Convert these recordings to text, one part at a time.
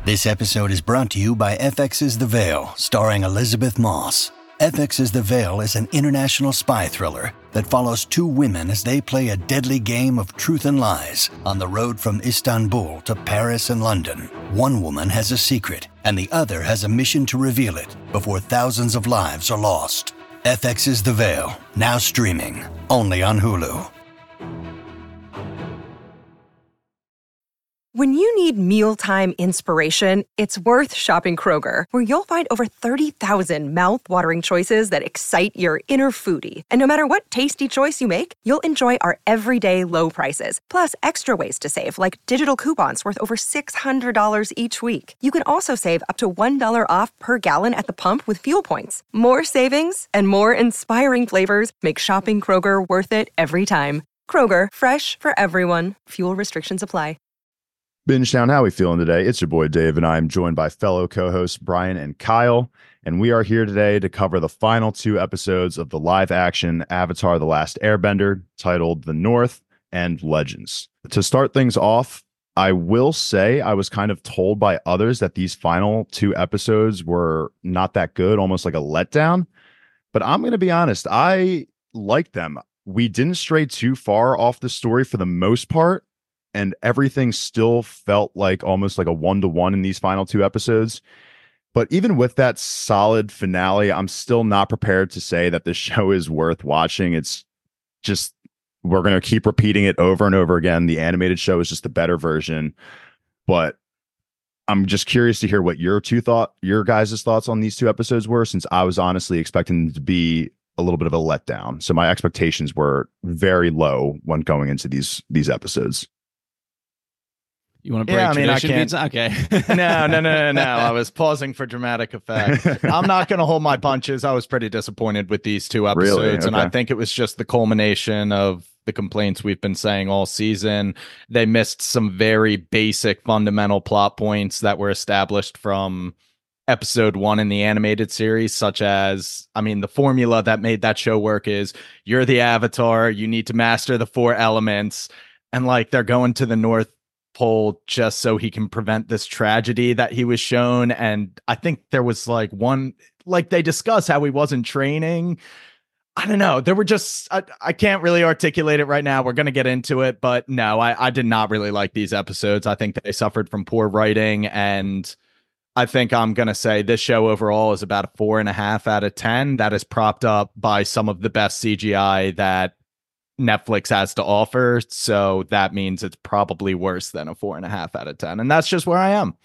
This episode is brought to you by FX's The Veil, starring Elizabeth Moss. FX's The Veil is an international spy thriller that follows two women as they play a deadly game of truth and lies on the road from Istanbul to Paris and London. One woman has a secret, and the other has a mission to reveal it before thousands of lives are lost. FX's The Veil, now streaming, only on Hulu. When you need mealtime inspiration, it's worth shopping Kroger, where you'll find over 30,000 mouth-watering choices that excite your inner foodie. And no matter what tasty choice you make, you'll enjoy our everyday low prices, plus extra ways to save, like digital coupons worth over $600 each week. You can also save up to $1 off per gallon at the pump with fuel points. More savings and more inspiring flavors make shopping Kroger worth it every time. Kroger, fresh for everyone. Fuel restrictions apply. Bingetown, how we feeling today? It's your boy Dave, and I'm joined by fellow co-hosts Brian and Kyle, and we are here today to cover the final two episodes of the live-action Avatar: The Last Airbender, titled The North and Legends. To start things off, I will say I was kind of told by others that these final two episodes were not that good, almost like a letdown, but I'm going to be honest, I liked them. We didn't stray too far off the story for the most part, and everything still felt like almost like a 1-to-1 in these final two episodes. But even with that solid finale, I'm still not prepared to say that this show is worth watching. It's just, we're going to keep repeating it over and over again. The animated show is just the better version. But I'm just curious to hear what your guys' thoughts on these two episodes were, since I was honestly expecting them to be a little bit of a letdown. So my expectations were very low when going into these episodes. You want to break tradition? I can't. Okay. No. I was pausing for dramatic effect. I'm not going to hold my punches. I was pretty disappointed with these two episodes, really? Okay. And I think it was just the culmination of the complaints we've been saying all season. They missed some very basic fundamental plot points that were established from episode 1 in the animated series, such as, the formula that made that show work is you're the Avatar, you need to master the 4 elements, and like they're going to the North Pole just so he can prevent this tragedy that he was shown. And I think there was they discuss how he wasn't training. I don't know. There were just, I can't really articulate it right now. We're going to get into it, but no, I did not really like these episodes. I think they suffered from poor writing, and I think I'm going to say this show overall is about a 4.5 out of 10. That is propped up by some of the best CGI that Netflix has to offer, so that means it's probably worse than a 4.5 out of 10, and that's just where I am.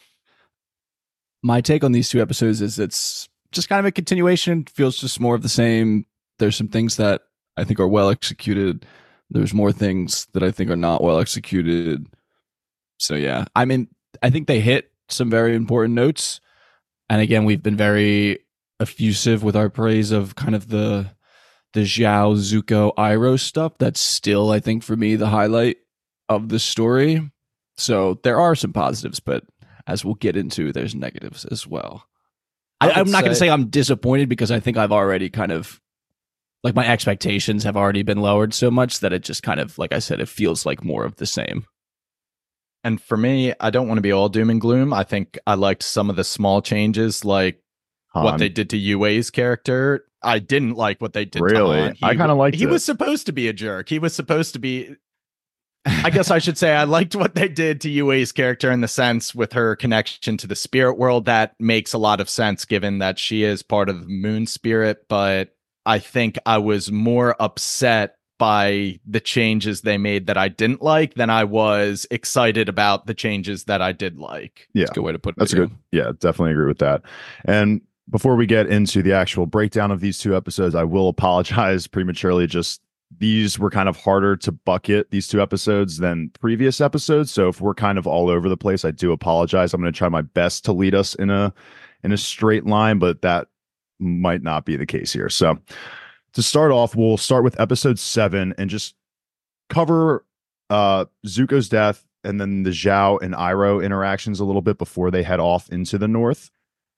My take on these two episodes is it's just kind of a continuation. Feels just more of the same. There's some things that I think are well executed. There's more things that I think are not well executed. So yeah, I think they hit some very important notes, and again, we've been very effusive with our praise of kind of the Zhao, Zuko, Iroh stuff. That's still, I think, for me, the highlight of the story. So there are some positives, but as we'll get into, there's negatives as well. I'm not going to say I'm disappointed, because I think I've already kind of, like, my expectations have already been lowered so much that it just kind of, like I said, it feels like more of the same. And for me, I don't want to be all doom and gloom. I think I liked some of the small changes, like what they did to Yue's character. I didn't like what they did to Han. I kind of liked it. He was supposed to be a jerk. He was supposed to be... I guess I should say I liked what they did to Yue's character in the sense with her connection to the spirit world. That makes a lot of sense given that she is part of the moon spirit, but I think I was more upset by the changes they made that I didn't like than I was excited about the changes that I did like. Yeah. That's a good way to put it. That's good. Yeah, definitely agree with that. And before we get into the actual breakdown of these two episodes, I will apologize prematurely. Just these were kind of harder to bucket, these two episodes, than previous episodes. So if we're kind of all over the place, I do apologize. I'm going to try my best to lead us in a straight line, but that might not be the case here. So to start off, we'll start with episode 7 and just cover Zuko's death and then the Zhao and Iroh interactions a little bit before they head off into the North.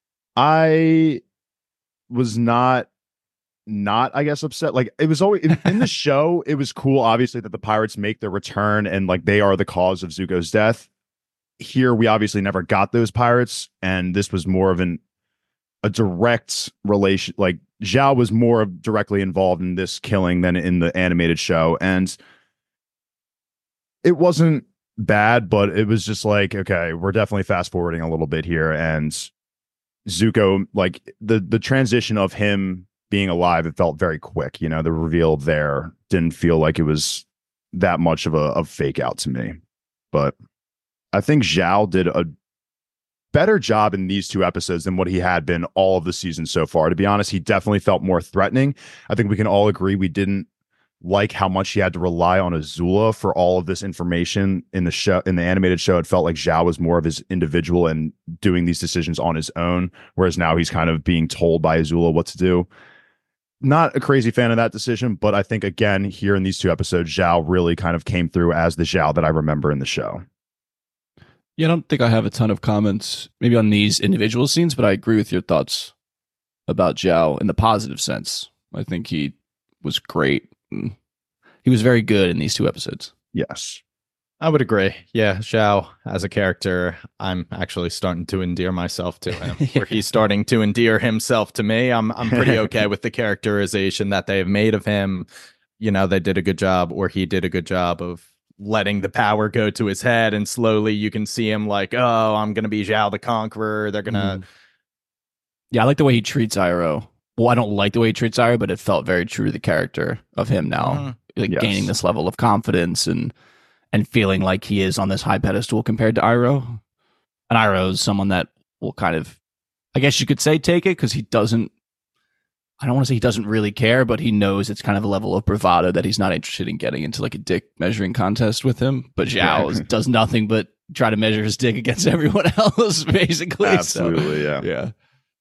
I was not I guess upset. Like, it was always in the show, it was cool obviously that the pirates make their return and like they are the cause of Zuko's death. here we obviously never got those pirates, and this was more of a direct relation. Like Zhao was more directly involved in this killing than in the animated show, and it wasn't bad, but it was just like, okay, we're definitely fast forwarding a little bit here, and Zuko, like the transition of him being alive, it felt very quick. You know, the reveal there didn't feel like it was that much of a fake out to me. But I think Zhao did a better job in these 2 episodes than what he had been all of the season so far. To be honest, he definitely felt more threatening. I think we can all agree we didn't like how much he had to rely on Azula for all of this information in the show. In the animated show, it felt like Zhao was more of his individual and doing these decisions on his own, whereas now he's kind of being told by Azula what to do. Not a crazy fan of that decision, but I think, again, here in these 2 episodes, Zhao really kind of came through as the Zhao that I remember in the show. Yeah, I don't think I have a ton of comments maybe on these individual scenes, but I agree with your thoughts about Zhao in the positive sense. I think he was great. He was very good in these 2 episodes. Yes. I would agree. Yeah, Zhao as a character, I'm actually starting to endear myself to him. Where he's starting to endear himself to me. I'm pretty okay with the characterization that they have made of him. You know, they did a good job, or he did a good job of letting the power go to his head, and slowly you can see him like, oh, I'm going to be Zhao the Conqueror. They're going to... Yeah, I like the way he treats Iroh. Well, I don't like the way he treats Iroh, but it felt very true to the character of him now. Like gaining this level of confidence and feeling like he is on this high pedestal compared to Iroh. And Iroh is someone that will kind of, I guess you could say, take it, because he doesn't, I don't want to say he doesn't really care, but he knows it's kind of a level of bravado that he's not interested in getting into like a dick measuring contest with him. But Zhao does nothing but try to measure his dick against everyone else, basically. Absolutely, so, yeah.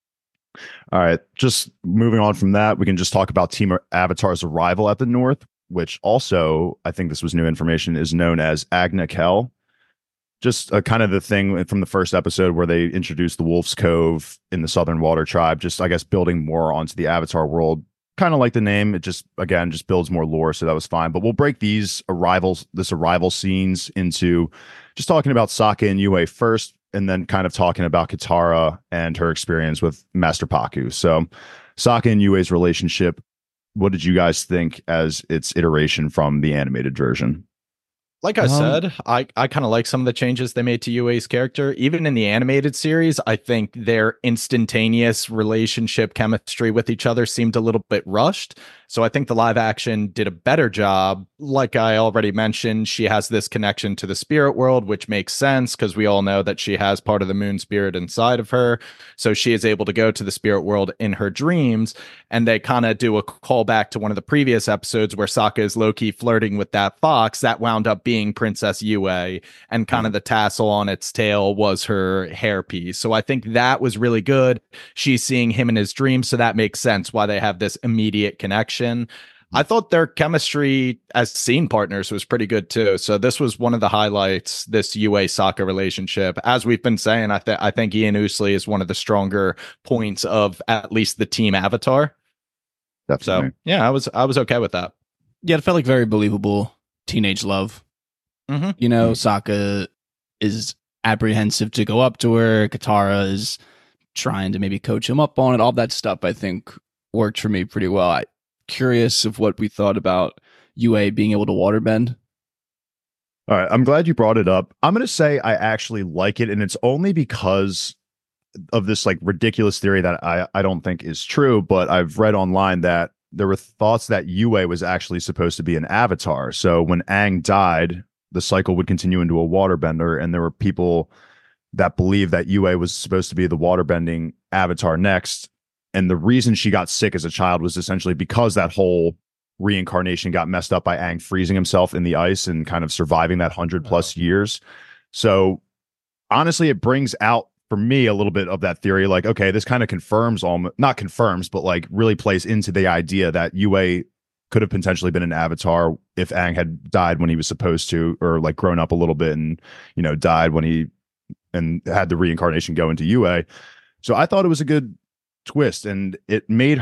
All right, just moving on from that, we can just talk about Team Avatar's arrival at the North, which also, I think this was new information, is known as Agna Kel. Just kind of the thing from the first episode where they introduced the Wolf's Cove in the Southern Water Tribe, just, I guess, building more onto the Avatar world. Kind of like the name, it just, again, just builds more lore, so that was fine. But we'll break this arrival scenes into just talking about Sokka and Yue first, and then kind of talking about Katara and her experience with Master Pakku. So Sokka and Yue's relationship, what did you guys think as its iteration from the animated version? Like I said, I kind of like some of the changes they made to Yue's character. Even in the animated series, I think their instantaneous relationship chemistry with each other seemed a little bit rushed. So I think the live action did a better job. Like I already mentioned, she has this connection to the spirit world, which makes sense because we all know that she has part of the moon spirit inside of her. So she is able to go to the spirit world in her dreams. And they kind of do a callback to one of the previous episodes where Sokka is low-key flirting with that fox that wound up being Princess Yue, and kind of the tassel on its tail was her hairpiece. So I think that was really good. She's seeing him in his dreams, so that makes sense why they have this immediate connection. I thought their chemistry as scene partners was pretty good too. So this was one of the highlights, this Yue Sokka relationship. As we've been saying, I think Ian Ousley is one of the stronger points of at least the team Avatar. Definitely. So yeah, I was okay with that. Yeah, it felt like very believable teenage love. You know, Sokka is apprehensive to go up to her. Katara is trying to maybe coach him up on it. All that stuff, I think, worked for me pretty well. I'm curious of what we thought about Yue being able to waterbend. All right, I'm glad you brought it up. I'm going to say I actually like it, and it's only because of this like ridiculous theory that I don't think is true, but I've read online that there were thoughts that Yue was actually supposed to be an avatar. So when Aang died, the cycle would continue into a waterbender, and there were people that believed that Yue was supposed to be the waterbending avatar next. And the reason she got sick as a child was essentially because that whole reincarnation got messed up by Aang freezing himself in the ice and kind of surviving that 100+ years. So honestly, it brings out for me a little bit of that theory. Like, okay, this kind of confirms, not confirms, but like really plays into the idea that Yue could have potentially been an avatar if Aang had died when he was supposed to, or like grown up a little bit and, you know, died when he and had the reincarnation go into Yue. So I thought it was a good twist, and it made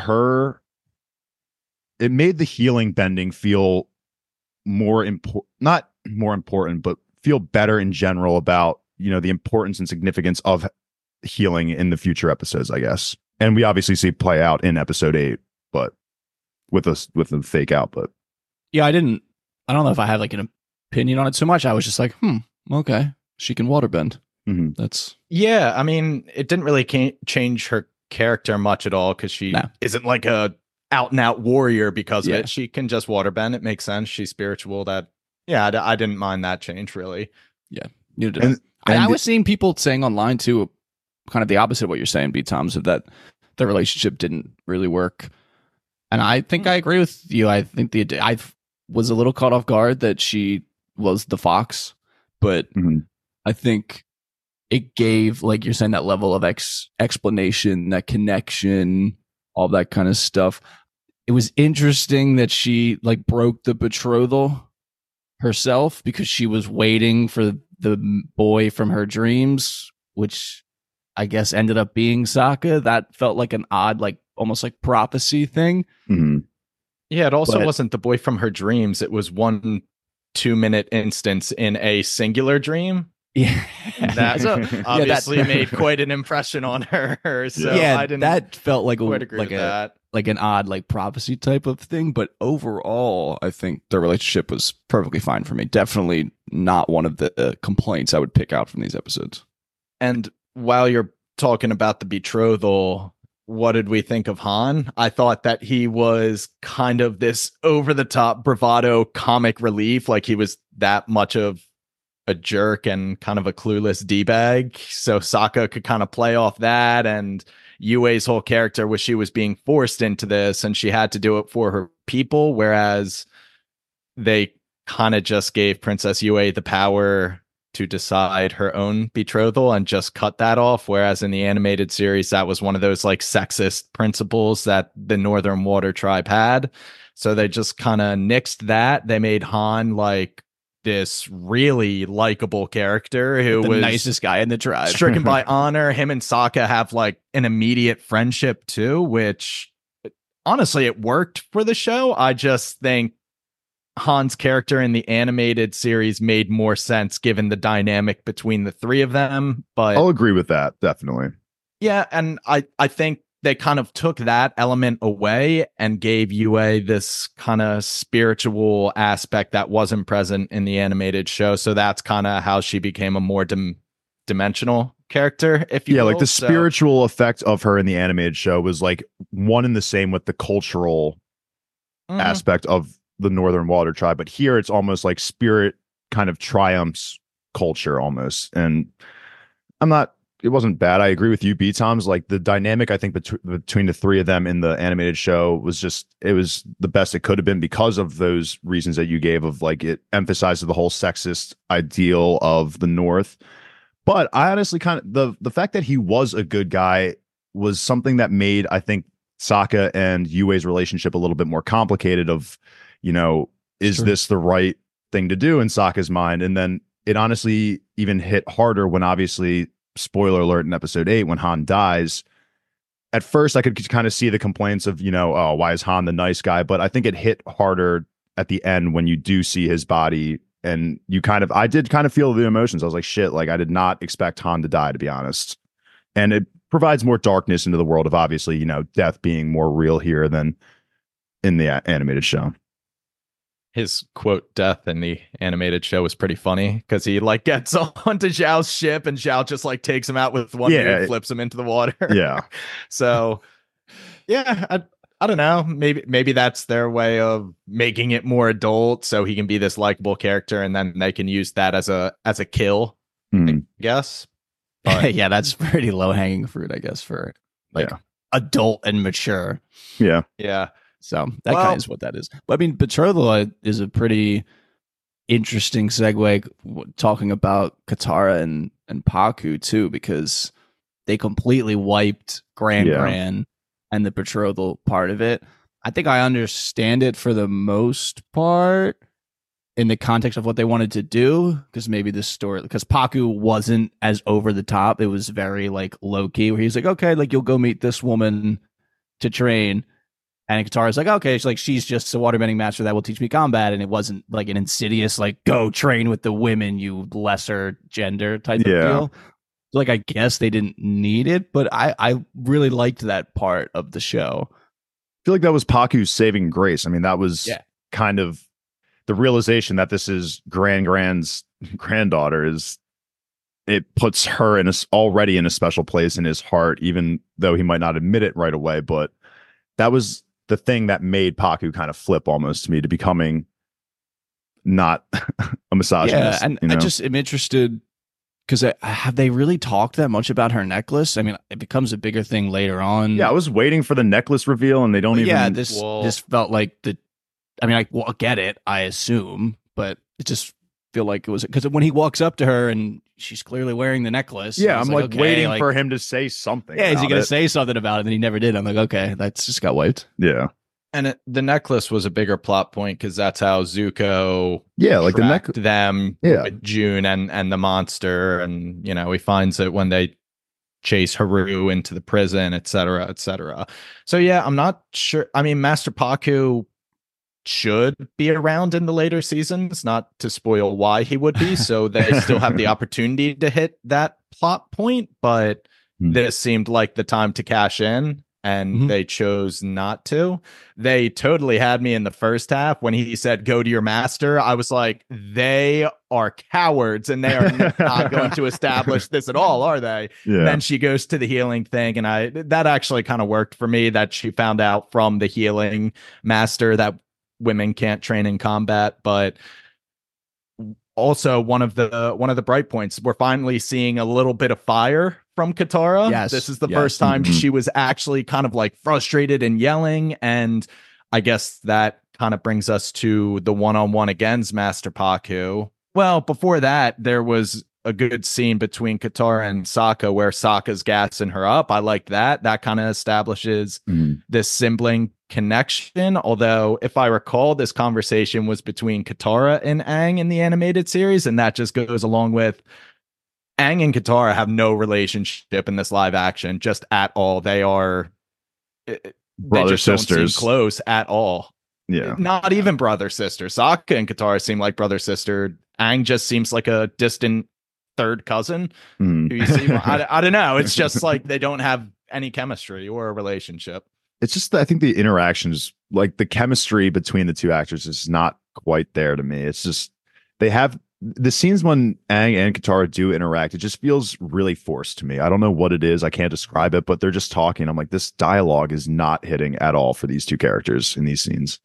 the healing bending feel more important, not more important, but feel better in general about the importance and significance of healing in the future episodes, I guess. And we obviously see play out in episode 8, but with a fake out. But yeah, I don't know if I have like an opinion on it so much. I was just like, okay, she can waterbend. That's I mean, it didn't really change her character much at all because she isn't like a out and out warrior because of it. She can just waterbend. It makes sense. She's spiritual. I didn't mind that change really. Yeah, you did. And I was seeing people saying online too, kind of the opposite of what you're saying, B. Toms, of that the relationship didn't really work. And I think I agree with you. I think I was a little caught off guard that she was the fox, but I think it gave, like you're saying, that level of explanation, that connection, all that kind of stuff. It was interesting that she like broke the betrothal herself because she was waiting for the boy from her dreams, which I guess ended up being Sokka. That felt like an odd, like almost like prophecy thing. Yeah, it also wasn't the boy from her dreams. It was 1 2-minute instance in a singular dream. Yeah, that obviously made quite an impression on her. So I didn't. That felt like an odd like prophecy type of thing. But overall, I think the relationship was perfectly fine for me. Definitely not one of the complaints I would pick out from these episodes. And while you're talking about the betrothal, what did we think of Han? I thought that he was kind of this over the top bravado comic relief, like he was that much of a jerk and kind of a clueless D-bag. So Sokka could kind of play off that, and Yue's whole character was she was being forced into this and she had to do it for her people, whereas they kind of just gave Princess Yue the power to decide her own betrothal and just cut that off. Whereas in the animated series, that was one of those like sexist principles that the Northern Water Tribe had. So they just kind of nixed that. They made Han like this really likable character who was the nicest guy in the tribe, stricken by honor. Him and Sokka have like an immediate friendship too, which honestly, it worked for the show. I just think Han's character in the animated series made more sense given the dynamic between the three of them. But I'll agree with that, definitely. Yeah, and I think they kind of took that element away and gave Yue this kind of spiritual aspect that wasn't present in the animated show. So that's kind of how she became a more dimensional character, if you will. Like the spiritual effect of her in the animated show was like one and the same with the cultural aspect of the Northern Water Tribe. But here it's almost like spirit kind of triumphs culture almost. And it wasn't bad. I agree with you, B-Toms. Like the dynamic, I think, between the three of them in the animated show was it was the best it could have been because of those reasons that you gave of like it emphasizes the whole sexist ideal of the North. But I honestly kind of, the fact that he was a good guy was something that made, I think, Sokka and Yue's relationship a little bit more complicated of, is this the right thing to do in Sokka's mind? And then it honestly even hit harder when obviously, spoiler alert, in episode 8 when Han dies. At first I could kind of see the complaints of oh, why is Han the nice guy, but I think it hit harder at the end when you do see his body, and I did kind of feel the emotions. I was like, shit, like I did not expect Han to die, to be honest. And it provides more darkness into the world of obviously death being more real here than in the animated show. His quote death in the animated show was pretty funny because he like gets onto Zhao's ship and Zhao just like takes him out with one move, flips him into the water. Yeah. So yeah, I don't know. Maybe that's their way of making it more adult so he can be this likable character and then they can use that as a kill, I guess. But yeah, that's pretty low hanging fruit, I guess, for like adult and mature. Yeah. Yeah. So that kind of is what that is. But I mean, betrothal is a pretty interesting segue talking about Katara and Pakku too, because they completely wiped Gran and the betrothal part of it. I think I understand it for the most part in the context of what they wanted to do, because maybe this story, because Pakku wasn't as over the top. It was very like low key, where he's like, okay, like you'll go meet this woman to train. And Katara's like, okay, she's just a waterbending master that will teach me combat, and it wasn't like an insidious like go train with the women, you lesser gender type of deal. Like, I guess they didn't need it, but I really liked that part of the show. I feel like that was Paku's saving grace. I mean, that was kind of the realization that this is Grand's granddaughter. Is it puts her already in a special place in his heart, even though he might not admit it right away. But that was the thing that made Paku kind of flip almost to me to becoming not a misogynist. Yeah, and I just am interested because have they really talked that much about her necklace? I mean, it becomes a bigger thing later on. Yeah, I was waiting for the necklace reveal, and they don't even. Yeah, this felt like I mean, I get it, I assume, but it just feel like it was because when he walks up to her and she's clearly wearing the necklace. Yeah, I'm like okay, waiting for him to say something. Yeah, is he going to say something about it? And he never did. I'm like, okay, that's just got wiped. Yeah. And the necklace was a bigger plot point because that's how Zuko like the them with June and the monster. And, you know, he finds it when they chase Haru into the prison, et cetera, et cetera. So, yeah, I'm not sure. I mean, Master Paku should be around in the later seasons, not to spoil why he would be. So they still have the opportunity to hit that plot point. But this seemed like the time to cash in. And they chose not to. They totally had me in the first half when he said, go to your master. I was like, they are cowards and they are not going to establish this at all, are they? Yeah. Then she goes to the healing thing. And that actually kind of worked for me, that she found out from the healing master that women can't train in combat. But also one of the bright points, we're finally seeing a little bit of fire from Katara. Yes. This is the first time she was actually kind of like frustrated and yelling. And I guess that kind of brings us to the one-on-one against Master Paku. Well, before that, there was a good scene between Katara and Sokka where Sokka's gassing her up. I like that. That kind of establishes this sibling connection. Although, if I recall, this conversation was between Katara and Aang in the animated series, and that just goes along with Aang and Katara have no relationship in this live action, just at all. They are brother sisters, don't seem close at all. Yeah, not even brother sister. Sokka and Katara seem like brother sister. Aang just seems like a distant third cousin. Who you see, I don't know. It's just like they don't have any chemistry or a relationship. It's just I think the interactions, like the chemistry between the two actors, is not quite there to me. It's just they have. The scenes when Aang and Katara do interact, it just feels really forced to me. I don't know what it is. I can't describe it, but they're just talking. I'm like, this dialogue is not hitting at all for these two characters in these scenes.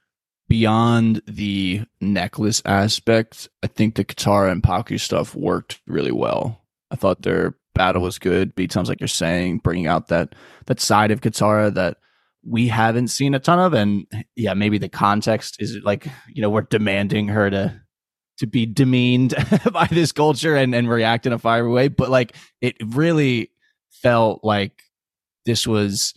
Beyond the necklace aspect, I think the Katara and Paku stuff worked really well. I thought their battle was good. Beat sounds like you're saying, bringing out that side of Katara that we haven't seen a ton of. And yeah, maybe the context is like, you know, we're demanding her to be demeaned by this culture and react in a fiery way. But like, it really felt like this was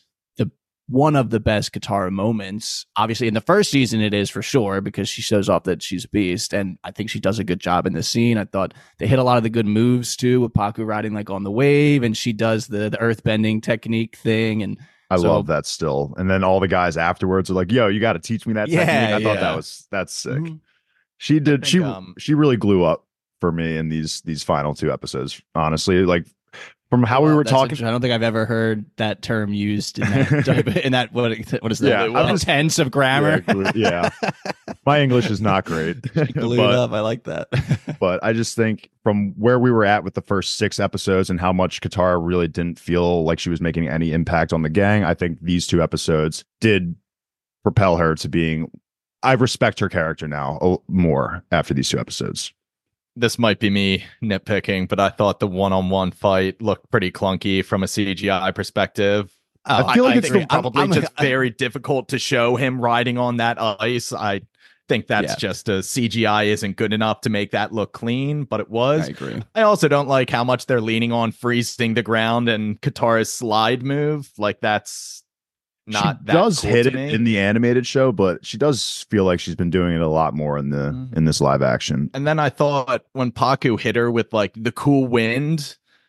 one of the best Katara moments. Obviously in the first season it is for sure, because she shows off that she's a beast. And I think she does a good job in this scene. I thought they hit a lot of the good moves too, with Paku riding like on the wave, and she does the earthbending technique thing. And I love that still. And then all the guys afterwards are like, yo, you got to teach me that technique. I thought that's sick. She did. She really glue up for me in these final two episodes. Honestly, like from how we were talking, I don't think I've ever heard that term used in that what is that? Yeah, tense of grammar. Yeah, my English is not great. Glued up. I like that. But I just think from where we were at with the first 6 episodes and how much Katara really didn't feel like she was making any impact on the gang, I think these 2 episodes did propel her to being. I respect her character now more after these 2 episodes. This might be me nitpicking, but I thought the one-on-one fight looked pretty clunky from a CGI perspective. I feel like it's probably just very difficult to show him riding on that ice. I think that's just a CGI isn't good enough to make that look clean, but it was. I agree. I also don't like how much they're leaning on freezing the ground and Katara's slide move. Like that's not she does cool hit it in the animated show, but she does feel like she's been doing it a lot more in the in this live action. And then I thought when Paku hit her with like the cool wind,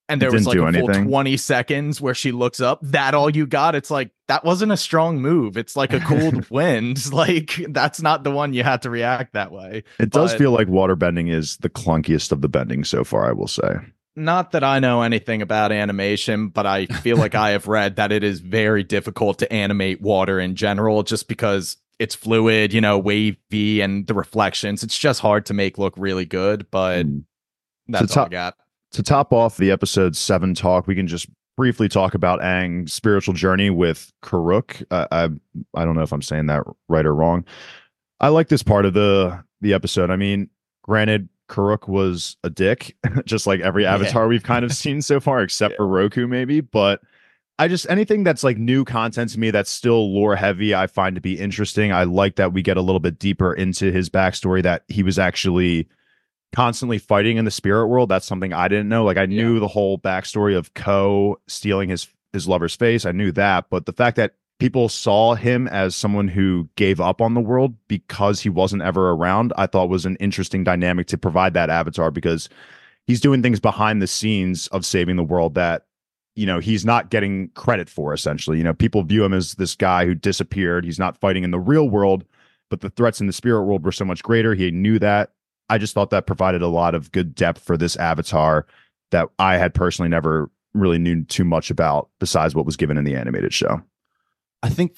and there It was didn't like do a full anything. 20 seconds where she looks up, that all you got? It's like, that wasn't a strong move. It's like a cold wind. Like, that's not the one you had to react that way. It does But feel like water bending is the clunkiest of the bending so far, I will say. not that I know anything about animation, but I feel like I have read that it is very difficult to animate water in general, just because it's fluid, wavy, and the reflections. It's just hard to make look really good, but that's all I got. To top off the episode 7 talk, we can just briefly talk about Aang's spiritual journey with Karuk. I don't know if I'm saying that right or wrong. I like this part of the episode. I mean, granted, Karuk was a dick, just like every Avatar we've kind of seen so far, except for Roku, maybe. But anything that's like new content to me that's still lore heavy, I find to be interesting. I like that we get a little bit deeper into his backstory, that he was actually constantly fighting in the spirit world. That's something I didn't know. Like, I knew the whole backstory of Ko stealing his lover's face. I knew that, but the fact that people saw him as someone who gave up on the world because he wasn't ever around, I thought was an interesting dynamic to provide that Avatar, because he's doing things behind the scenes of saving the world that, he's not getting credit for, essentially. People view him as this guy who disappeared. He's not fighting in the real world, but the threats in the spirit world were so much greater. He knew that. I just thought that provided a lot of good depth for this Avatar that I had personally never really knew too much about besides what was given in the animated show. I think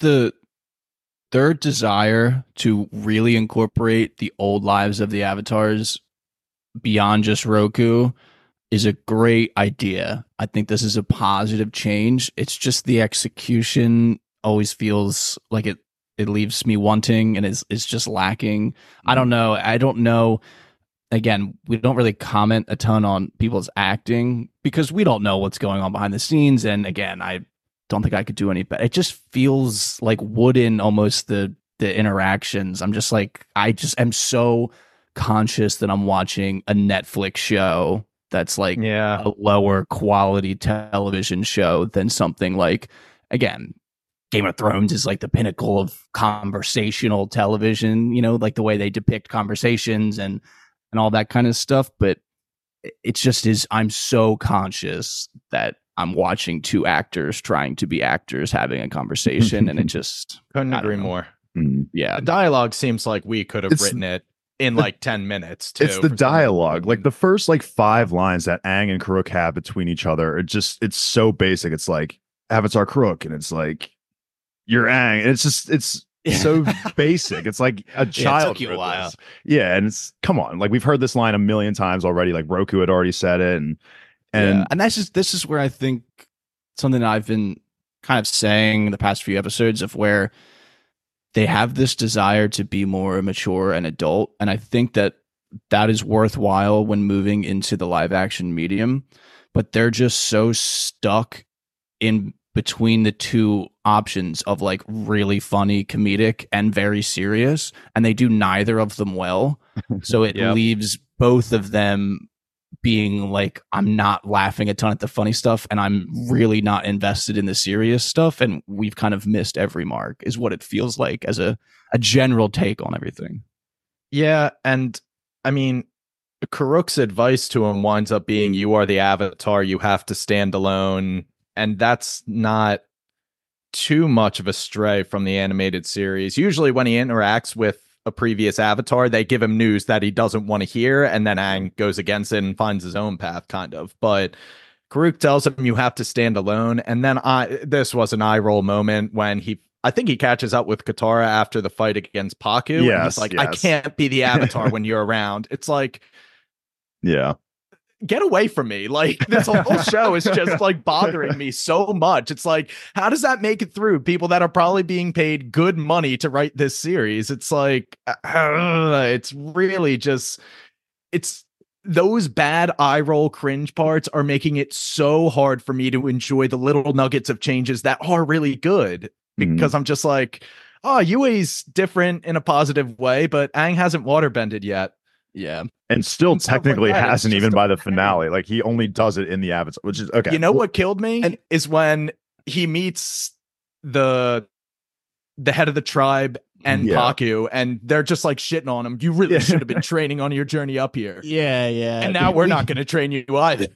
their desire to really incorporate the old lives of the Avatars beyond just Roku is a great idea. I think this is a positive change. It's just the execution always feels like it leaves me wanting and is just lacking. I don't know. Again, we don't really comment a ton on people's acting because we don't know what's going on behind the scenes. And again, I don't think I could do any better. It just feels like wooden, almost the interactions. I'm just like, I just am so conscious that I'm watching a Netflix show that's like a lower quality television show than something like, again, Game of Thrones is like the pinnacle of conversational television, like the way they depict conversations and all that kind of stuff. But it's just I'm so conscious that I'm watching two actors trying to be actors having a conversation, and it just couldn't agree more. Yeah. The dialogue seems like we could have written it in like 10 minutes too. It's the dialogue, like the first like 5 lines that Aang and Karuk have between each other. It's so basic. It's like Avatar Karuk, and it's like, you're Aang. And it's so basic. It's like a child. It took you a while. Yeah, and it's, come on, like we've heard this line a million times already. Like Roku had already said it, and this is where I think something that I've been kind of saying the past few episodes of where they have this desire to be more mature and adult, and I think that is worthwhile when moving into the live action medium, but they're just so stuck in between the two options of like really funny comedic and very serious, and they do neither of them well. So it leaves both of them being like, I'm not laughing a ton at the funny stuff and I'm really not invested in the serious stuff, and we've kind of missed every mark is what it feels like as a general take on everything. Yeah, and I mean, Karuk's advice to him winds up being, you are the Avatar, you have to stand alone. And that's not too much of a stray from the animated series. Usually when he interacts with a previous Avatar, they give him news that he doesn't want to hear, and then Aang goes against it and finds his own path, kind of. But Karuk tells him you have to stand alone. And then this was an eye roll moment when I think he catches up with Katara after the fight against Pakku. Yes, and he's like, I can't be the Avatar when you're around. It's like, yeah. Get away from me. Like, this whole show is just like bothering me so much. It's like, how does that make it through? People that are probably being paid good money to write this series. It's like, it's really just, it's those bad eye roll cringe parts are making it so hard for me to enjoy the little nuggets of changes that are really good, because I'm just like, oh, Yue's different in a positive way, but Aang hasn't waterbended yet. Yeah. And still technically like hasn't even by the finale. Like, he only does it in the Avatar, which is okay. You know what killed me is when he meets the head of the tribe and Paku, and they're just like shitting on him. You really should have been training on your journey up here. Yeah. And now we're not going to train you either.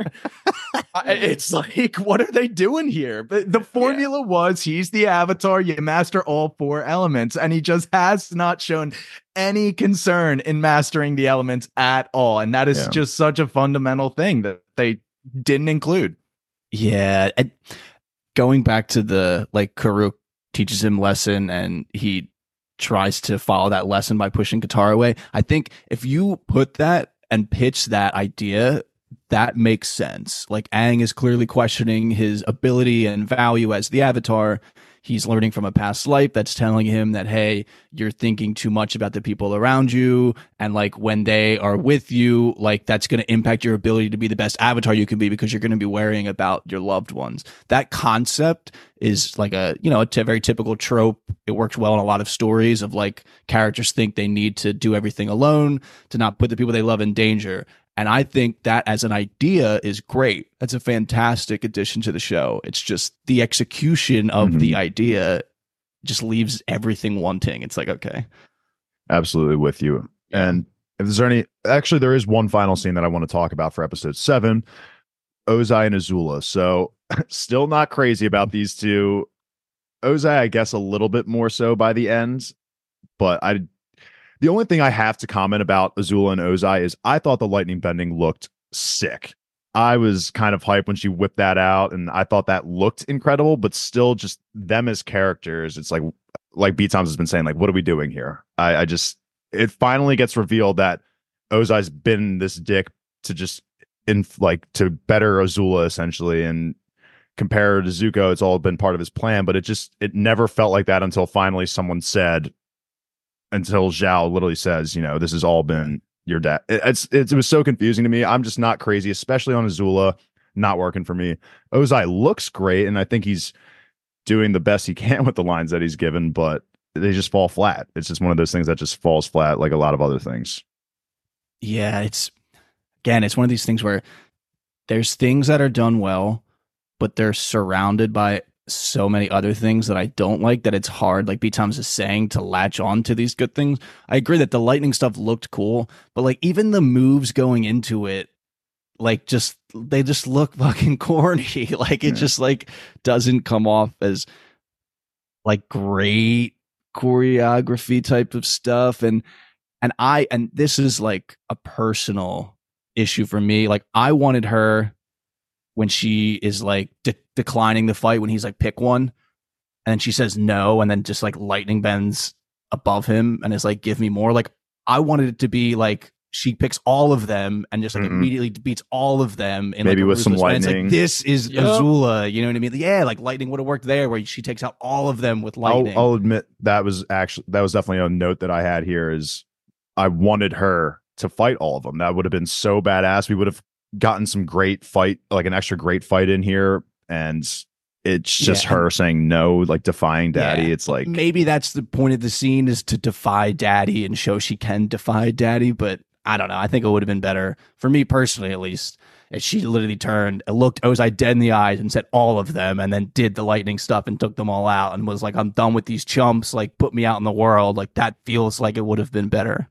It's like, what are they doing here? But the formula was he's the Avatar. You master all 4 elements, and he just has not shown any concern in mastering the elements at all. And that is just such a fundamental thing that they didn't include. Yeah. And going back to the like Karuk teaches him lesson and he tries to follow that lesson by pushing Katara away. I think if you put that and pitch that idea, that makes sense. Like Aang is clearly questioning his ability and value as the Avatar. He's learning from a past life that's telling him that, hey, you're thinking too much about the people around you. And like when they are with you, like that's going to impact your ability to be the best Avatar you can be because you're going to be worrying about your loved ones. That concept is like a very typical trope. It works well in a lot of stories of like characters think they need to do everything alone to not put the people they love in danger. And I think that as an idea is great. That's a fantastic addition to the show. It's just the execution of the idea just leaves everything wanting. It's like, okay. Absolutely with you. And if there is one final scene that I want to talk about for episode 7, Ozai and Azula. So still not crazy about these two. Ozai, I guess a little bit more so by the end, but the only thing I have to comment about Azula and Ozai is I thought the lightning bending looked sick. I was kind of hyped when she whipped that out, and I thought that looked incredible, but still just them as characters. It's like B. Toms has been saying, like, what are we doing here? It finally gets revealed that Ozai's been this dick to to better Azula essentially, and compared to Zuko, it's all been part of his plan, but it never felt like that until finally someone said, until Zhao literally says, this has all been your dad. It was so confusing to me. I'm just not crazy, especially on Azula, not working for me. Ozai looks great, and I think he's doing the best he can with the lines that he's given, but they just fall flat. It's just one of those things that just falls flat like a lot of other things. Yeah, it's one of these things where there's things that are done well, but they're surrounded by so many other things that I don't like that it's hard, like B. Toms is saying, to latch on to these good things. I agree that the lightning stuff looked cool, but like even the moves going into it, like they just look fucking corny. Like it just like doesn't come off as like great choreography type of stuff. And this is like a personal issue for me. Like I wanted her, when she is like declining the fight, when he's like, pick one, and then she says no, and then just like lightning bends above him and is like, give me more. Like I wanted it to be like she picks all of them and just like immediately beats all of them in maybe like with some lightning. Like, this is Azula, you know what I mean? Yeah, like lightning would have worked there, where she takes out all of them with lightning. I'll admit that was definitely a note that I had here. Is I wanted her to fight all of them. That would have been so badass. We would have gotten some great fight, like an extra great fight in here, and it's just her saying no, like defying daddy. It's like, maybe that's the point of the scene, is to defy daddy and show she can defy daddy, but I don't know. I think it would have been better, for me personally at least, if she literally turned and looked Ozai dead in the eyes and said all of them, and then did the lightning stuff and took them all out and was like, I'm done with these chumps, like put me out in the world. Like that feels like it would have been better.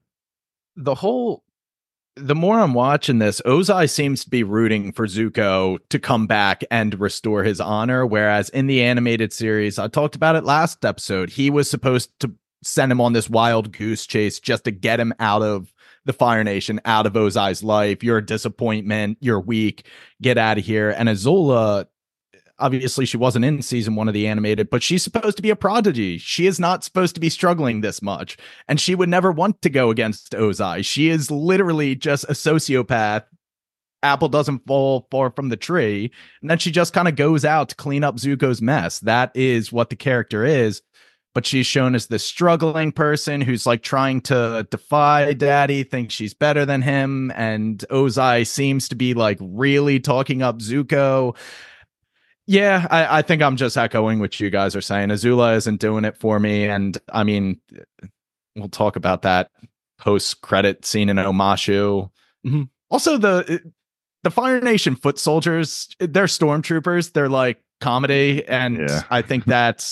The more I'm watching this, Ozai seems to be rooting for Zuko to come back and restore his honor, whereas in the animated series, I talked about it last episode, he was supposed to send him on this wild goose chase just to get him out of the Fire Nation, out of Ozai's life. You're a disappointment, you're weak, get out of here. And Azula, obviously she wasn't in season 1 of the animated, but she's supposed to be a prodigy. She is not supposed to be struggling this much, and she would never want to go against Ozai. She is literally just a sociopath. Apple doesn't fall far from the tree, and then she just kind of goes out to clean up Zuko's mess. That is what the character is, but she's shown as this struggling person who's like trying to defy daddy, thinks she's better than him, and Ozai seems to be like really talking up Zuko. Yeah, I think I'm just echoing what you guys are saying. Azula isn't doing it for me. And I mean, we'll talk about that post-credit scene in Omashu. Also, the Fire Nation foot soldiers, they're stormtroopers. They're like comedy, and Yeah. I think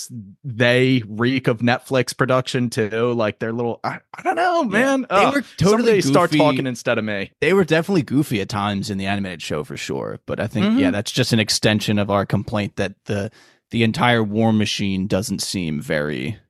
they reek of Netflix production too. Like they're little, I don't know, man. They were totally somebody start goofy. talking instead of me. They were definitely goofy at times in the animated show for sure. But I think, that's just an extension of our complaint that the entire War Machine doesn't seem very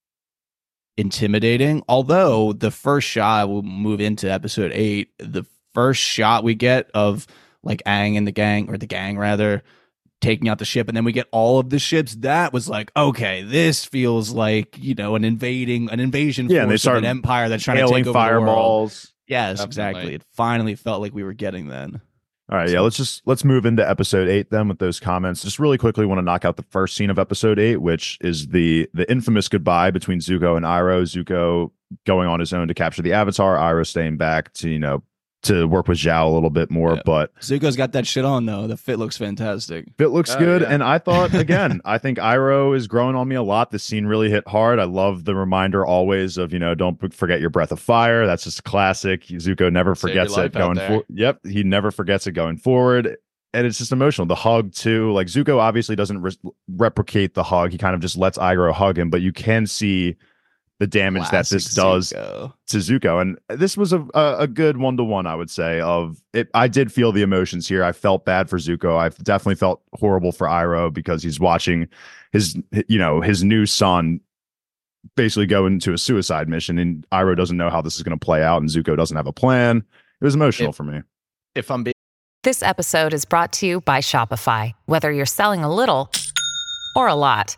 intimidating. Although the first shot, we'll move into episode 8, the first shot we get of like Aang and the gang rather, taking out the ship, and then we get all of the ships. That was like, okay, this feels like, an invasion Yeah, and they force start of an empire that's trying to take over fireballs. the world. Yes, Definitely. exactly. It finally felt like we were getting then. All right, yeah, let's move into episode 8 then with those comments. Just really quickly want to knock out the first scene of episode 8, which is the infamous goodbye between Zuko and Iroh. Zuko going on his own to capture the Avatar, Iroh staying back to work with Zhao a little bit more. Yeah. But Zuko's got that shit on though. The fit looks fantastic. fit looks Oh, good. yeah. And I thought, again, I think Iroh is growing on me a lot. This scene really hit hard. I love the reminder always of, don't forget your breath of fire. That's just classic. Zuko never Save your forgets it life out going there. forward. Yep. He never forgets it going forward. And it's just emotional. The hug too. Like Zuko obviously doesn't replicate the hug. He kind of just lets Iroh hug him, but you can see the damage that this Classic does Zuko. to Zuko. And this was a good 1-to-1, I would say, of it. I did feel the emotions here. I felt bad for Zuko. I definitely felt horrible for Iroh because he's watching his new son basically go into a suicide mission, and Iroh doesn't know how this is going to play out, and Zuko doesn't have a plan. It was emotional for me. If I'm being This episode is brought to you by Shopify. Whether you're selling a little or a lot,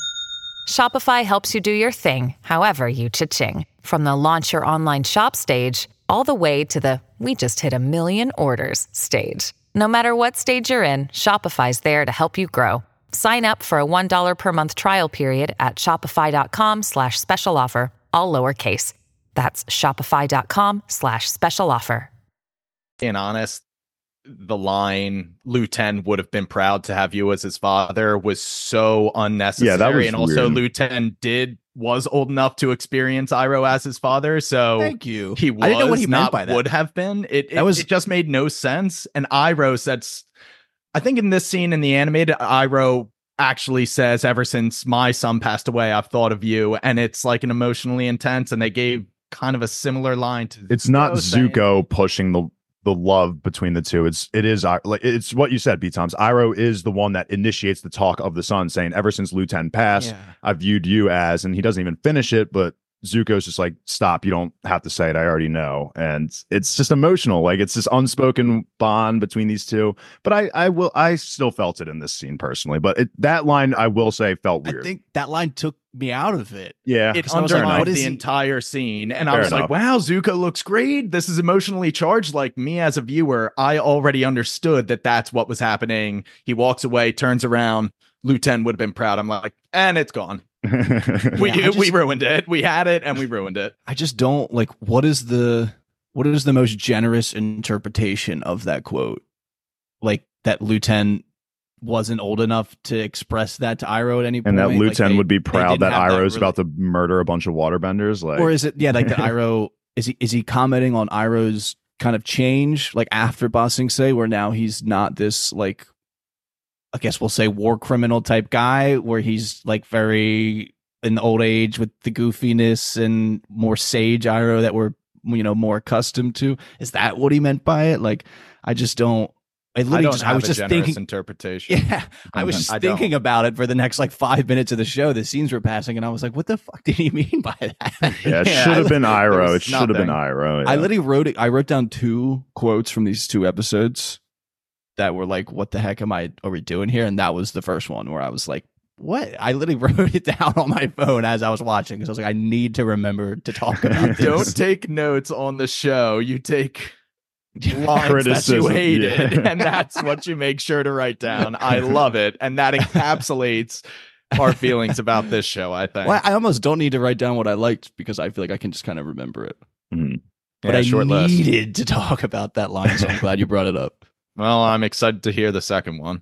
Shopify helps you do your thing, however you cha-ching. From the launch your online shop stage, all the way to the we just hit 1 million orders stage. No matter what stage you're in, Shopify's there to help you grow. Sign up for a $1 per month trial period at shopify.com/special offer, all lowercase. That's shopify.com/special offer. honest, the line Lu Ten would have been proud to have you as his father was so unnecessary. Yeah, that was and also weird. Lu Ten was old enough to experience Iroh as his father, so Thank you. he was I didn't know what he meant not by that. would have been. It was- it just made no sense. And Iroh said, I think in this scene in the animated, Iroh actually says, "Ever since my son passed away, I've thought of you," and it's like an emotionally intense. And they gave kind of a similar line to. It's not saying- Zuko pushing the love between the two. It's what you said, B-Toms. Iroh is the one that initiates the talk of the son, saying, ever since Lu Ten passed, Yeah. I viewed you as, and he doesn't even finish it, but Zuko's just like, stop, you don't have to say it, I already know. And it's just emotional. Like, it's this unspoken bond between these two. But I still felt it in this scene personally. But that line, I will say, felt weird. I think that line took me out of it. Yeah. It I was like, undermined what is the he- entire scene. And I Fair was enough. like, wow, Zuko looks great. This is emotionally charged. Like, me as a viewer, I already understood that that's what was happening. He walks away, turns around. Lu Ten would have been proud. I'm like, and it's gone. We ruined it. We had it and we ruined it. I just don't like what is the most generous interpretation of that quote? Like that Lu Ten wasn't old enough to express that to Iroh at any point. And that Lu Like, Ten they- would be they proud didn't that have Iroh's rela- about to murder a bunch of waterbenders. Like, or is it like that Iroh is he commenting on Iroh's kind of change like after Ba Sing Se, where now he's not this like, I guess we'll say war criminal type guy, where he's like very in the old age with the goofiness and more sage Iroh that we're more accustomed to. Is that what he meant by it? Like, I just don't. I was just thinking. Interpretation. Yeah, I was just I don't. thinking about it for the next like 5 minutes of the show. The scenes were passing, and I was like, "What the fuck did he mean by that?" yeah, it Yeah, should have been Iroh. was It should have been nothing. Iroh. I yeah. literally wrote it. I wrote down 2 quotes from these 2 episodes that were like, "What the heck are we doing here?" And that was the first one where I was like, "What?" I literally wrote it down on my phone as I was watching because I was like, "I need to remember to talk about this." Don't take notes on the show. You take lines that you Criticism, hated, yeah. and that's what you make sure to write down. I love it. And that encapsulates our feelings about this show, I think. Well, I almost don't need to write down what I liked because I feel like I can just kind of remember it. Mhm. But Yeah, I short list. needed to talk about that line, so I'm glad you brought it up. Well, I'm excited to hear the second one.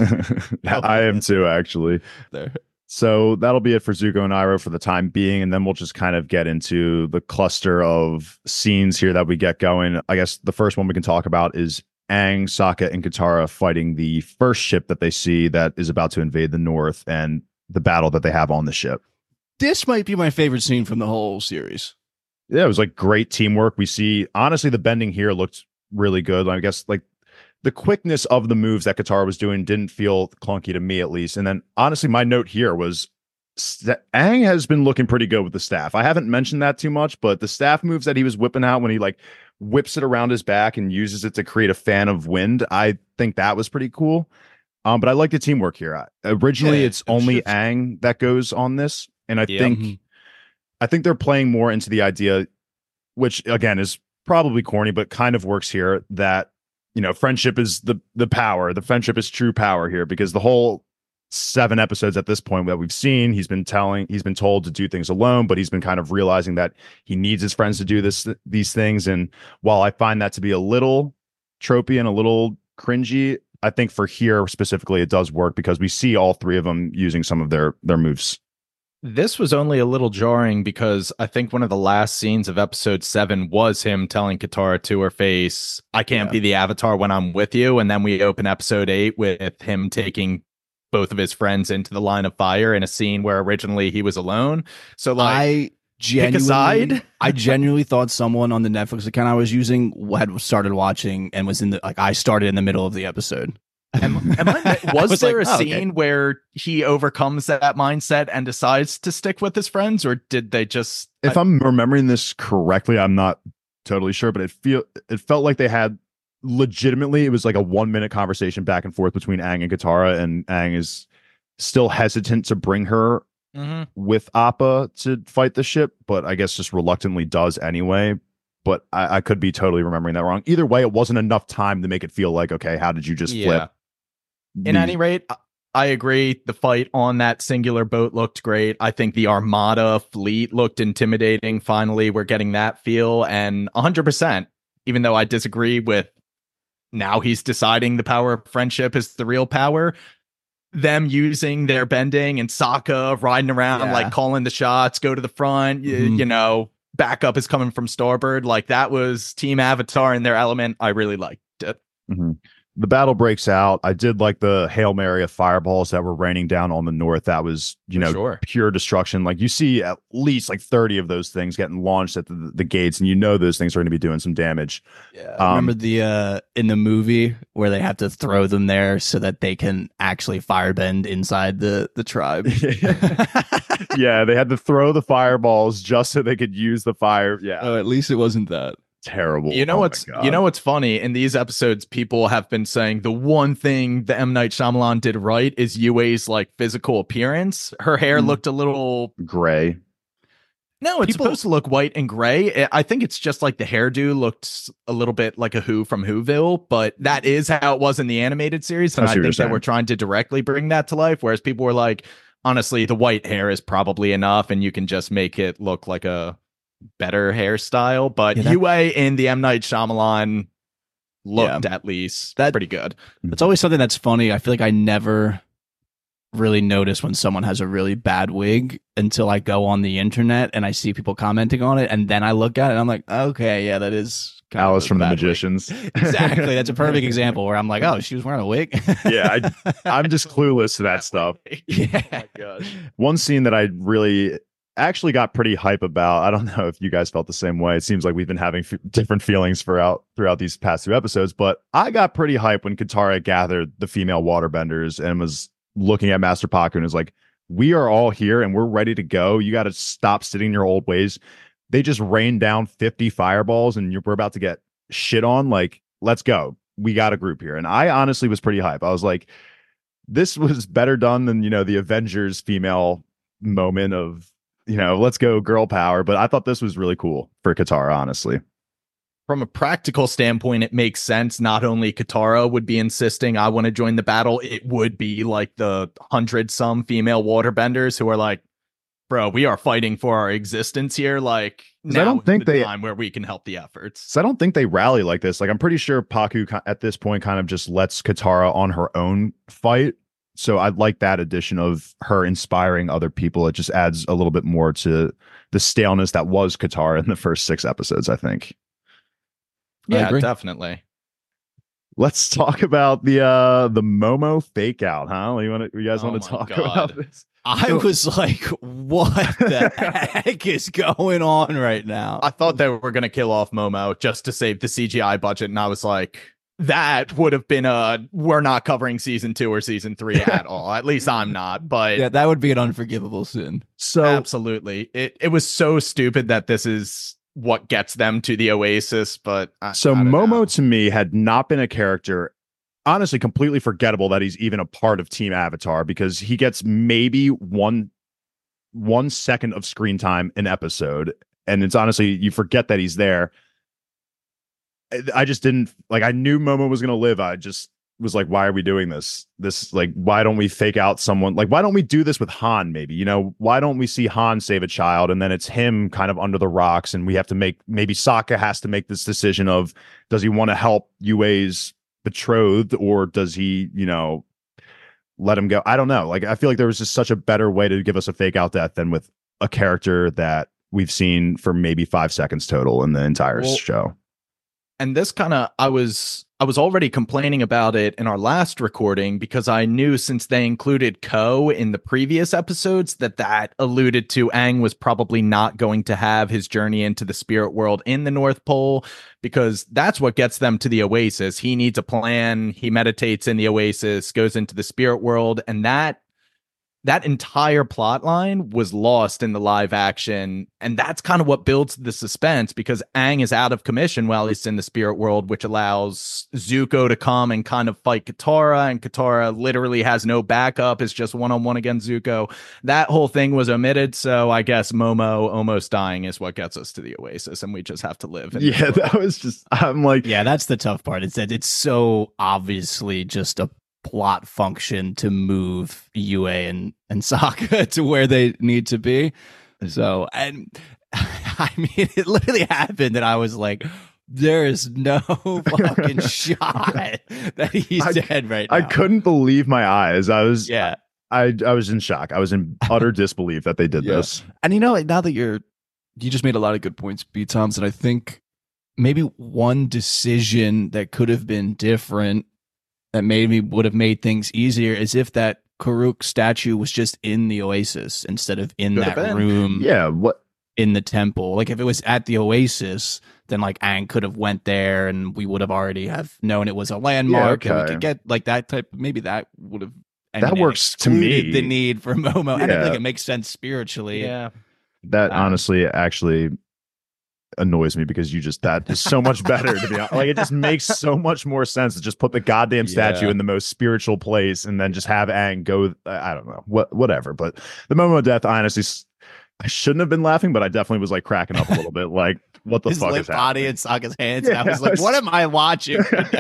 I am too, actually. There. So that'll be it for Zuko and Iroh for the time being, and then we'll just kind of get into the cluster of scenes here that we get going. I guess the first one we can talk about is Aang, Sokka, and Katara fighting the first ship that they see that is about to invade the North, and the battle that they have on the ship. This might be my favorite scene from the whole series. Yeah, it was like great teamwork. We see, honestly, the bending here looked really good. I guess like the quickness of the moves that Katara was doing didn't feel clunky to me, at least. And then honestly, my note here was Aang has been looking pretty good with the staff. I haven't mentioned that too much, but the staff moves that he was whipping out when he like whips it around his back and uses it to create a fan of wind, I think that was pretty cool. But I like the teamwork here. Originally, it's only Aang that goes on this, and I think they're playing more into the idea, which again is probably corny, but kind of works here, that friendship is the power. The friendship is true power here, because the whole 7 episodes at this point that we've seen, he's been told to do things alone, but he's been kind of realizing that he needs his friends to do these things. And while I find that to be a little tropey and a little cringy, I think for here specifically, it does work because we see all 3 of them using some of their moves. This was only a little jarring because I think one of the last scenes of episode 7 was him telling Katara to her face, I can't be the Avatar when I'm with you. And then we open episode 8 with him taking both of his friends into the line of fire in a scene where originally he was alone. So like, pick a side. I genuinely thought someone on the Netflix account I was using had started watching and was I started in the middle of the episode. Was there a scene where he overcomes that mindset and decides to stick with his friends, or did they just? If I'm remembering this correctly, I'm not totally sure, but it felt like they had legitimately. It was like a 1-minute conversation back and forth between Aang and Katara, and Aang is still hesitant to bring her with Appa to fight the ship, but I guess just reluctantly does anyway. But I could be totally remembering that wrong. Either way, it wasn't enough time to make it feel like, okay, how did you just flip? In any rate, I agree. The fight on that singular boat looked great. I think the Armada fleet looked intimidating. Finally, we're getting that feel. And 100%, even though I disagree with now he's deciding the power of friendship is the real power, them using their bending and Sokka riding around, like calling the shots, go to the front, backup is coming from starboard. Like that was Team Avatar in their element. I really liked it. The battle breaks out. I did like the Hail Mary of fireballs that were raining down on the North. That was, pure destruction. Like you see at least like 30 of those things getting launched at the gates, and those things are going to be doing some damage. Yeah. Remember the in the movie where they have to throw them there so that they can actually firebend inside the tribe? Yeah, they had to throw the fireballs just so they could use the fire. Yeah. Oh, at least it wasn't that. Terrible. What's funny in these episodes, people have been saying the one thing the M. Night Shyamalan did right is Yue's like physical appearance. Her hair looked a little gray. No, it's supposed to look white and gray. I think it's just like the hairdo looked a little bit like a Who from Whoville, but that is how it was in the animated series. And I think that we're trying to directly bring that to life. Whereas people were like, honestly, the white hair is probably enough and you can just make it look like a better hairstyle. But Yue in the M. Night Shyamalan looked at least pretty good. It's always something that's funny. I feel like I never really notice when someone has a really bad wig until I go on the internet and I see people commenting on it, and then I look at it and I'm like, okay, yeah, that is kind Alice of from the Magicians. Exactly. That's a perfect example where I'm like, oh, she was wearing a wig. Yeah, I'm just clueless to that stuff. Yeah. Oh my gosh. One scene that I really actually got pretty hype about. I don't know if you guys felt the same way. It seems like we've been having different feelings throughout these past 2 episodes, but I got pretty hype when Katara gathered the female waterbenders and was looking at Master Pakku and was like, we are all here and we're ready to go. You got to stop sitting in your old ways. They just rained down 50 fireballs and we're about to get shit on. Like, let's go. We got a group here. And I honestly was pretty hype. I was like, this was better done than, the Avengers female moment of, let's go girl power. But I thought this was really cool for Katara, honestly. From a practical standpoint, it makes sense. Not only Katara would be insisting, I want to join the battle, it would be like the 100-some female waterbenders who are like, bro, we are fighting for our existence here. Like, now I don't think time where we can help the efforts. So I don't think they rally like this. Like, I'm pretty sure Pakku at this point kind of just lets Katara on her own fight. So I'd like that addition of her inspiring other people. It just adds a little bit more to the staleness that was Katara in the first 6 episodes, I think. Yeah, definitely. Let's talk about the Momo fake out, huh? You guys want to talk about this? I was like, what the heck is going on right now? I thought they were going to kill off Momo just to save the CGI budget. And I was like, that would have been we're not covering season 2 or season 3 at all. At least I'm not. But yeah, that would be an unforgivable sin. So absolutely. It was so stupid that this is what gets them to the Oasis. But I don't Momo know. to me had not been a character, honestly, completely forgettable that he's even a part of Team Avatar, because he gets maybe 1 second of screen time an episode. And it's honestly, you forget that he's there. I just didn't I knew Momo was going to live. I just was like, why are we doing this? Why don't we fake out someone? Why don't we do this with Han? Maybe, why don't we see Han save a child and then it's him kind of under the rocks, and we have to maybe Sokka has to make this decision of, does he want to help Yue's betrothed, or does he, let him go? I don't know. I feel like there was just such a better way to give us a fake out death than with a character that we've seen for maybe 5 seconds total in the entire show. And this kind of, I was already complaining about it in our last recording, because I knew since they included Ko in the previous episodes that alluded to Aang was probably not going to have his journey into the spirit world in the North Pole, because that's what gets them to the Oasis. He needs a plan. He meditates in the Oasis, goes into the spirit world, and that entire plot line was lost in the live action. And that's kind of what builds the suspense, because Aang is out of commission while he's in the spirit world, which allows Zuko to come and kind of fight Katara. And Katara literally has no backup. It's just one-on-one against Zuko. That whole thing was omitted. So I guess Momo almost dying is what gets us to the Oasis, and we just have to live. Yeah, that was just, I'm like, yeah, that's the tough part. It's that it's so obviously just a plot function to move Yue and Sokka to where they need to be. So, and I mean, it literally happened that I was like, there is no fucking shot that he's dead right now. I couldn't believe my eyes. I was in shock. I was in utter disbelief that they did this. And now that you just made a lot of good points, B. Thompson, I think maybe one decision that could have been different, that maybe would have made things easier, is if that Karuk statue was just in the Oasis instead of in that room. Yeah, what in the temple? If it was at the Oasis, then Aang could have went there, and we would have already have known it was a landmark. Yeah, okay. And we could get that type. Maybe that would have. That works to me. The need for Momo, Yeah. and I think it makes sense spiritually. Yeah, that honestly actually annoys me, because that is so much better, to be honest. It just makes so much more sense to just put the goddamn statue in the most spiritual place and then just have Aang go. I don't know, whatever. But the Momo death, honestly, I shouldn't have been laughing, but I definitely was cracking up a little bit. What the His fuck limp is happening? body in Sokka's hands. Yeah, and I was like, what am I watching?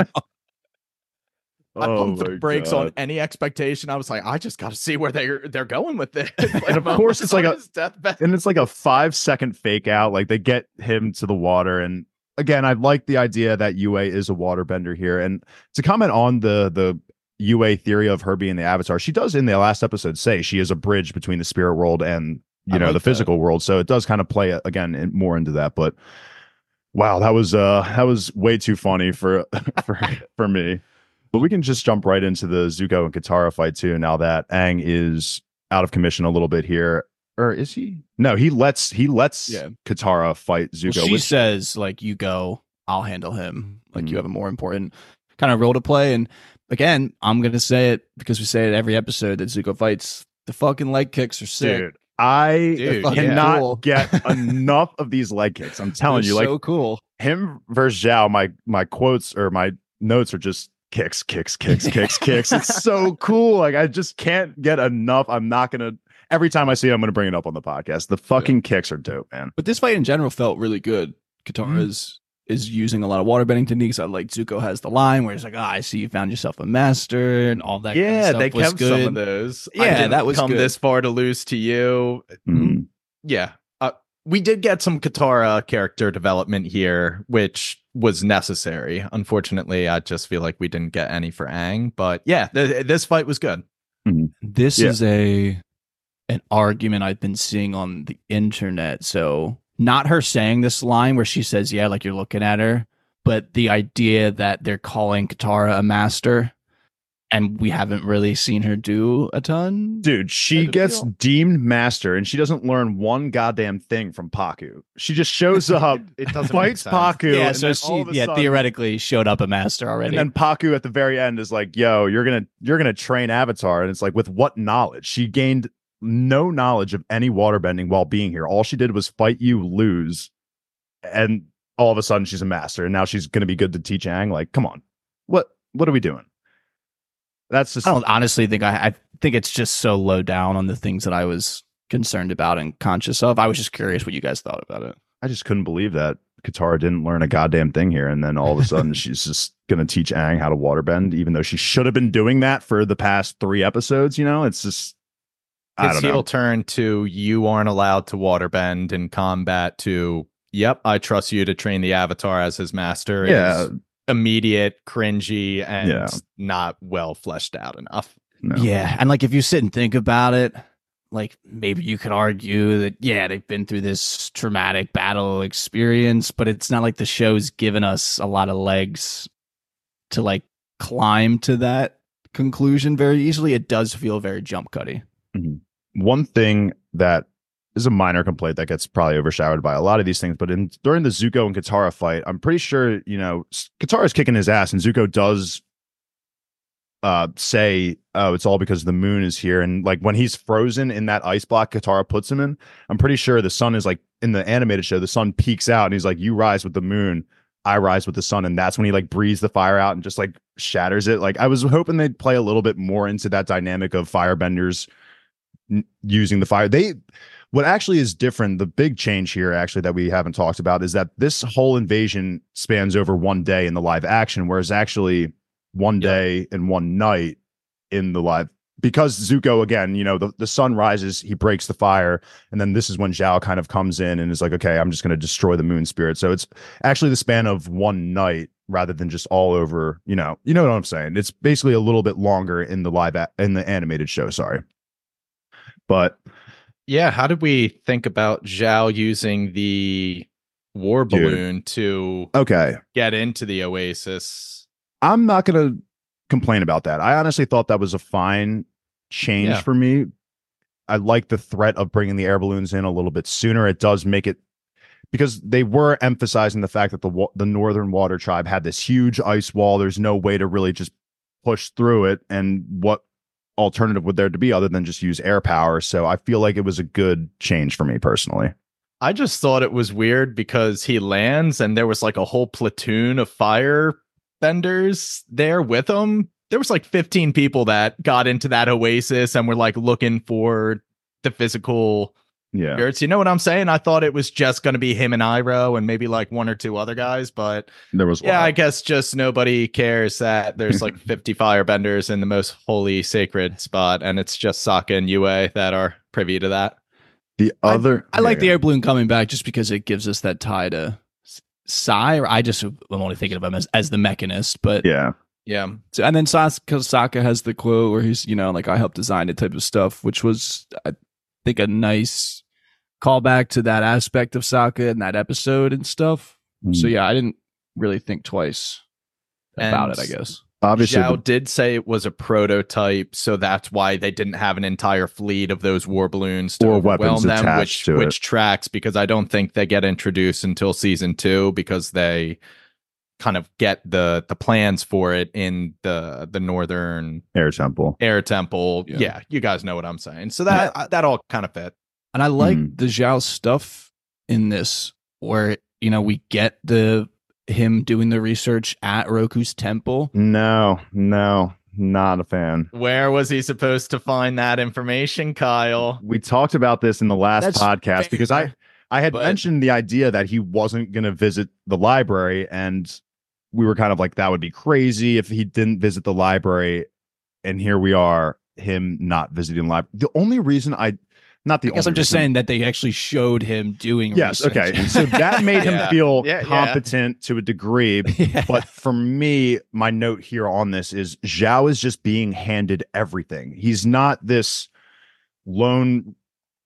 I pumped my the brakes God. on any expectation. I was like, I just got to see where they're going with this. And of course, it's like his deathbed. a 5-second fake out. They get him to the water, and again, I like the idea that Yue is a waterbender here. And to comment on the Yue theory of her being the Avatar, she does in the last episode say she is a bridge between the spirit world and the physical world. So it does kind of play again more into that. But wow, that was way too funny for me. But we can just jump right into the Zuko and Katara fight too. Now that Aang is out of commission a little bit here, or is he? No, he lets Katara fight Zuko. Well, she says, you go, I'll handle him. You have a more important kind of role to play. And again, I'm gonna say it because we say it every episode that Zuko fights. The fucking leg kicks are sick. Dude, I cannot cool. get enough of these leg kicks. I'm telling you, so cool. Him versus Zhao. My quotes or my notes are just kicks. It's so cool. I just can't get enough. I'm not gonna. Every time I see it, I'm gonna bring it up on the podcast. The fucking kicks are dope, man. But this fight in general felt really good. Katara is using a lot of waterbending techniques. I like Zuko has the line where he's like, I see you found yourself a master and all that. Yeah, kind of stuff they was kept good. some of those. Yeah, that was come good. this far to lose to you. Mhm. Yeah. We did get some Katara character development here, which was necessary. Unfortunately, I just feel like we didn't get any for Aang. But yeah, this fight was good. This Yeah. is An argument I've been seeing on the internet. So not her saying this line where she says, yeah, you're looking at her, but the idea that they're calling Katara a master, and we haven't really seen her do a ton. Dude, she gets deemed master and she doesn't learn one goddamn thing from Paku. She just shows up, It doesn't fights make sense. Paku. Yeah, and so then she all of a sudden- theoretically showed up a master already. And then Paku at the very end is like, yo, you're gonna train Avatar. And it's like, with what knowledge? She gained no knowledge of any waterbending while being here. All she did was fight you, lose, and all of a sudden she's a master, and now she's gonna be good to teach Aang. Like, come on. What are we doing? That's just I don't honestly think I think it's just so low down on the things that I was concerned about and conscious of. I was just curious what you guys thought about it. I just couldn't believe that Katara didn't learn a goddamn thing here, and then all of a sudden she's just gonna teach Aang how to waterbend, even though she should have been doing that for the past 3 episodes. You know, it's just I His don't know. heel turn to you aren't allowed to waterbend in combat to yep, I trust you to train the Avatar as his master. Yeah. Is immediate, cringy, and Yeah. not well fleshed out enough. No. Yeah, and like if you sit and think about it, like maybe you could argue that they've been through this traumatic battle experience, but it's not like the show's given us a lot of legs to like climb to that conclusion very easily. It does feel very jump cutty. One thing that is a minor complaint that gets probably overshadowed by a lot of these things, but during the Zuko and Katara fight, I'm pretty sure, you know, Katara's kicking his ass and Zuko does say, oh, it's all because the moon is here. And like when he's frozen in that ice block Katara puts him in, I'm pretty sure the sun is like, in the animated show, the sun peeks out and he's like, you rise with the moon, I rise with the sun. And that's when he like breathes the fire out and just like shatters it. Like I was hoping they'd play a little bit more into that dynamic of firebenders using the fire. What actually is different, the big change here actually that we haven't talked about, is that this whole invasion spans over one day in the live action, whereas actually one day and one night in the live, because Zuko, again, you know, the sun rises, he breaks the fire, and then this is when Zhao kind of comes in and is like, okay, I'm just going to destroy the moon spirit. So it's actually the span of one night rather than just all over, you know what I'm saying? It's basically a little bit longer in the in the animated show, sorry. But yeah, how did we think about Zhao using the war balloon to get into the Oasis? I'm not going to complain about that. I honestly thought that was a fine change for me. I like the threat of bringing the air balloons in a little bit sooner. It does make it, because they were emphasizing the fact that the Northern Water Tribe had this huge ice wall. There's no way to really just push through it. And what alternative would there to be other than just use air power? So I feel like it was a good change for me personally. I just thought it was weird because he lands and there was like a whole platoon of fire benders there with him. There was like 15 people that got into that Oasis and were like looking for the physical spirits. You know what I'm saying? I thought it was just going to be him and Iroh and maybe like 1 or 2 other guys, but there was I guess just nobody cares that there's like 50 firebenders in the most holy sacred spot, and it's just Sokka and Yue that are privy to that. I like the air balloon coming back just because it gives us that tie to Sai. I'm only thinking of him as the mechanist, but yeah. So, and then Sokka has the quote where he's, you know, like, I helped design it type of stuff, which was, I think, a nice callback to that aspect of Sokka in that episode and stuff. So yeah, I didn't really think twice about it, I guess. Obviously, Zhao did say it was a prototype, so that's why they didn't have an entire fleet of those war balloons to or overwhelm weapons them, attached to which it. tracks, because I don't think they get introduced until season 2, because they kind of get the plans for it in the Northern Air Temple. Yeah, you guys know what I'm saying. So that all kind of fit. And I like the Zhao stuff in this, where, you know, we get him doing the research at Roku's temple. No, not a fan. Where was he supposed to find that information, Kyle? We talked about this in the last podcast because I had mentioned the idea that he wasn't going to visit the library, and we were kind of like, that would be crazy if he didn't visit the library. And here we are, him not visiting the library. The only reason I guess I'm just saying that they actually showed him doing research. Okay. So that made him feel competent to a degree. But for me, my note here on this is Zhao is just being handed everything. He's not this lone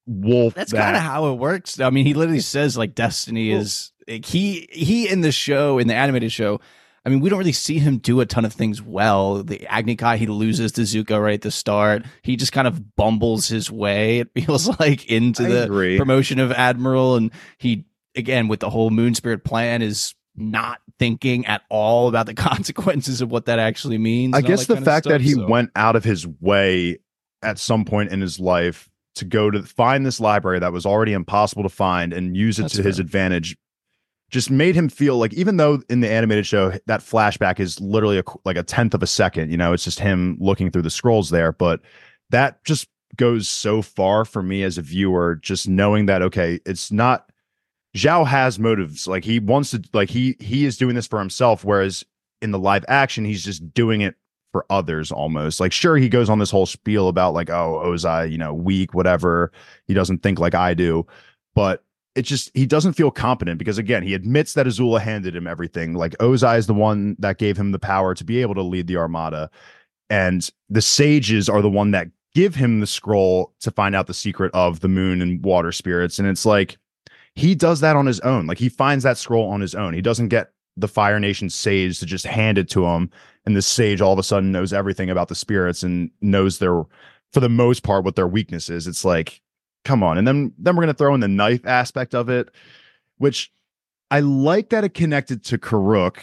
wolf. That's kind of how it works. I mean, he literally says like destiny is like, he in the show, in the animated show. I mean, we don't really see him do a ton of things well. The Agni Kai, he loses to Zuko right at the start. He just kind of bumbles his way, it feels like, into the promotion of Admiral. And he, again, with the whole Moon Spirit plan, is not thinking at all about the consequences of what that actually means. I guess the fact that he went out of his way at some point in his life to go to find this library that was already impossible to find and use it to his advantage just made him feel like, even though in the animated show that flashback is literally like a tenth of a second, it's just him looking through the scrolls there, but that just goes so far for me as a viewer, just knowing that, okay, it's not, Zhao has motives, like he wants to, like he is doing this for himself, whereas in the live action he's just doing it for others almost. Like, sure, he goes on this whole spiel about like, oh, Ozai, weak, whatever, he doesn't think like I do, but it's just, he doesn't feel competent because, again, he admits that Azula handed him everything. Like, Ozai is the one that gave him the power to be able to lead the Armada, and the sages are the one that give him the scroll to find out the secret of the moon and water spirits. And it's like, he does that on his own. Like, he finds that scroll on his own. He doesn't get the Fire Nation sage to just hand it to him, and the sage all of a sudden knows everything about the spirits and knows their, for the most part, what their weakness is. It's like, come on. And then we're going to throw in the knife aspect of it, which I like that it connected to Karuk,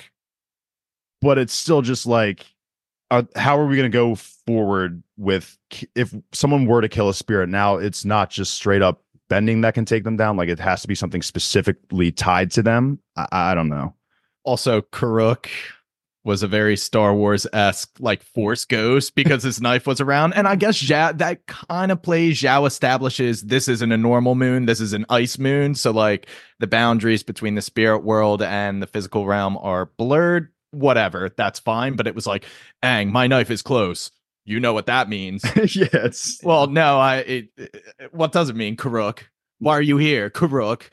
but it's still just like, how are we going to go forward with, if someone were to kill a spirit now, it's not just straight up bending that can take them down. Like, it has to be something specifically tied to them. I don't know. Also, Karuk was a very Star Wars-esque like Force ghost because his knife was around. And I guess Zhao, that kind of plays, Zhao establishes this isn't a normal moon, this is an ice moon. So like the boundaries between the spirit world and the physical realm are blurred. Whatever, that's fine. But it was like, Aang, my knife is close. You know what that means. Yes. Well, no, what does it mean, Karuk? Why are you here, Karuk?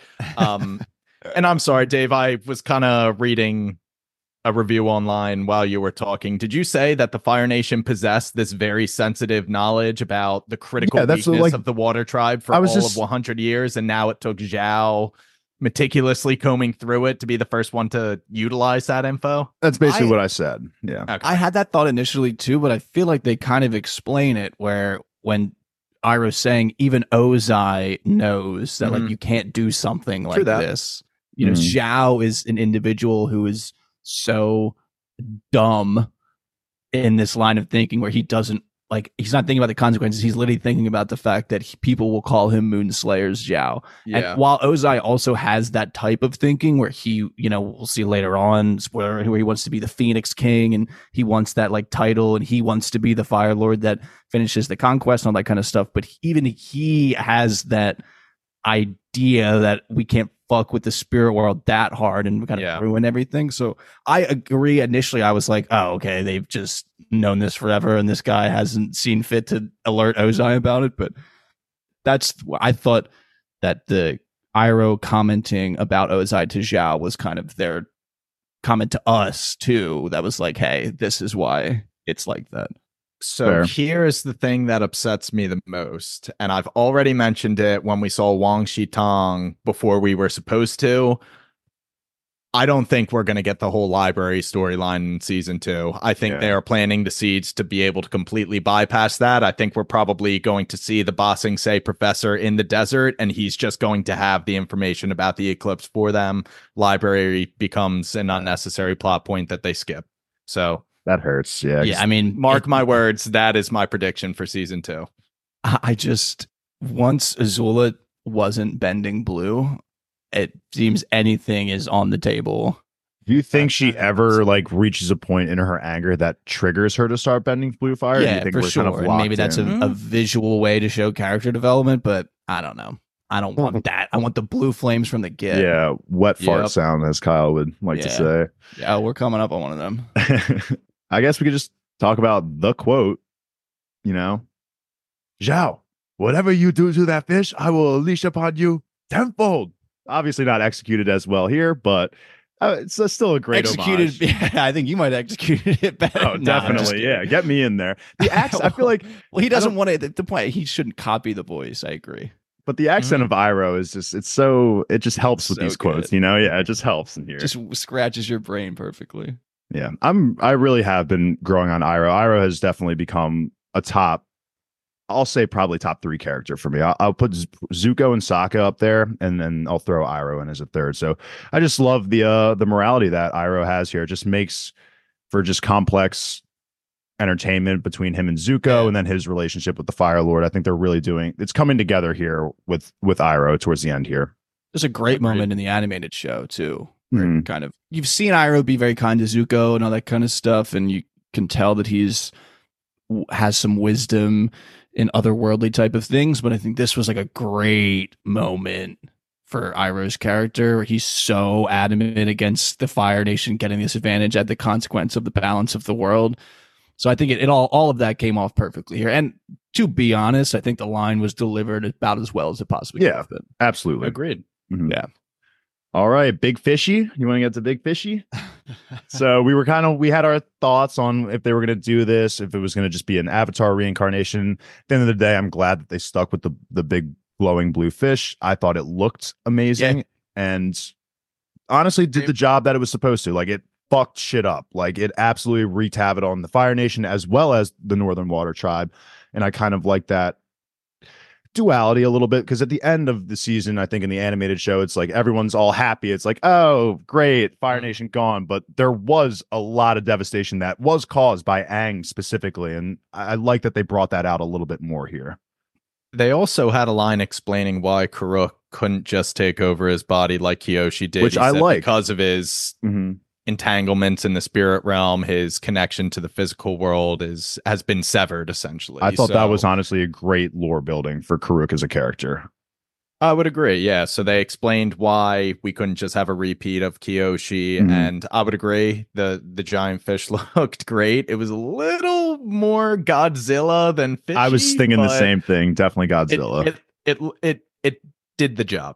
And I'm sorry, Dave, I was kind of reading a review online while you were talking. Did you say that the Fire Nation possessed this very sensitive knowledge about the critical weakness of the Water Tribe for of 100 years, and now it took Zhao meticulously combing through it to be the first one to utilize that info? That's basically what I said. Yeah. Okay. I had that thought initially too, but I feel like they kind of explain it where when Iroh's saying even Ozai knows that like you can't do something like this. Zhao is an individual who is so dumb in this line of thinking where he doesn't like, he's not thinking about the consequences. He's literally thinking about the fact that people will call him Moon Slayer's Zhao. Yeah. And while Ozai also has that type of thinking where he, we'll see later on, spoiler, where he wants to be the Phoenix King and he wants that like title and he wants to be the Fire Lord that finishes the conquest and all that kind of stuff. But even he has that idea that we can't fuck with the spirit world that hard and kind of ruin everything. So I agree. Initially, I was like, oh, okay, they've just known this forever and this guy hasn't seen fit to alert Ozai about it. But I thought that the Iroh commenting about Ozai to Zhao was kind of their comment to us too. That was like, hey, this is why it's like that. So here's the thing that upsets me the most, and I've already mentioned it when we saw Wang Shitong before we were supposed to. I don't think we're going to get the whole library storyline in season 2. I think they are planting the seeds to be able to completely bypass that. I think we're probably going to see the Ba Sing Se professor in the desert, and he's just going to have the information about the eclipse for them. Library becomes an unnecessary plot point that they skip. So that hurts. Yeah. Yeah. I mean, mark my words. That is my prediction for season 2. I just, once Azula wasn't bending blue, it seems anything is on the table. Do you think she ever like reaches a point in her anger that triggers her to start bending blue fire? Yeah, you think for we're sure. Kind of and maybe that's a visual way to show character development, but I don't know. I don't want that. I want the blue flames from the get. Yeah, wet fart sound, as Kyle would like to say. Yeah, we're coming up on one of them. I guess we could just talk about the quote, Zhao, whatever you do to that fish, I will unleash upon you tenfold. Obviously not executed as well here, but it's still a great homage. Yeah, I think you might have executed it better. Oh, definitely. Yeah, get me in there. The accent, I feel like... Well, he doesn't want to... The point, he shouldn't copy the voice. I agree. But the accent of Iroh is just it just helps with So these good. quotes, Yeah, it just helps in here. Just scratches your brain perfectly. Yeah. I really have been growing on Iroh. Iroh has definitely become a I'll say probably top 3 character for me. I'll put Zuko and Sokka up there, and then I'll throw Iroh in as a third. So I just love the morality that Iroh has here. It just makes for just complex entertainment between him and Zuko, and then his relationship with the Fire Lord. I think they're really it's coming together here with Iroh towards the end here. There's a great moment in the animated show too, where kind of you've seen Iroh be very kind to Zuko and all that kind of stuff, and you can tell that has some wisdom in otherworldly type of things. But I think this was like a great moment for Iroh's character, where he's so adamant against the Fire Nation getting this advantage at the consequence of the balance of the world. So I think it all of that came off perfectly here. And to be honest, I think the line was delivered about as well as it possibly could have been. Absolutely. Agreed. Mm-hmm. Yeah. All right, Big Fishy. You want to get to Big Fishy? So we had our thoughts on if they were going to do this, if it was going to just be an Avatar reincarnation. At the end of the day, I'm glad that they stuck with the big glowing blue fish. I thought it looked amazing and honestly did the job that it was supposed to. Like, it fucked shit up. Like, it absolutely wreaked havoc on the Fire Nation as well as the Northern Water Tribe. And I kind of like that duality a little bit, because at the end of the season, I think in the animated show, it's like everyone's all happy. It's like, oh, great, Fire Nation gone. But there was a lot of devastation that was caused by Aang specifically. And I like that they brought that out a little bit more here. They also had a line explaining why Karuk couldn't just take over his body like Kyoshi did. Which He I said like. because of his entanglements in the spirit realm, his connection to the physical world has been severed, essentially. I thought that was honestly a great lore building for Karuk as a character. I would agree, yeah. So they explained why we couldn't just have a repeat of Kyoshi, and I would agree the giant fish looked great. It was a little more Godzilla than fishy. I was thinking the same thing. Definitely Godzilla. It did the job.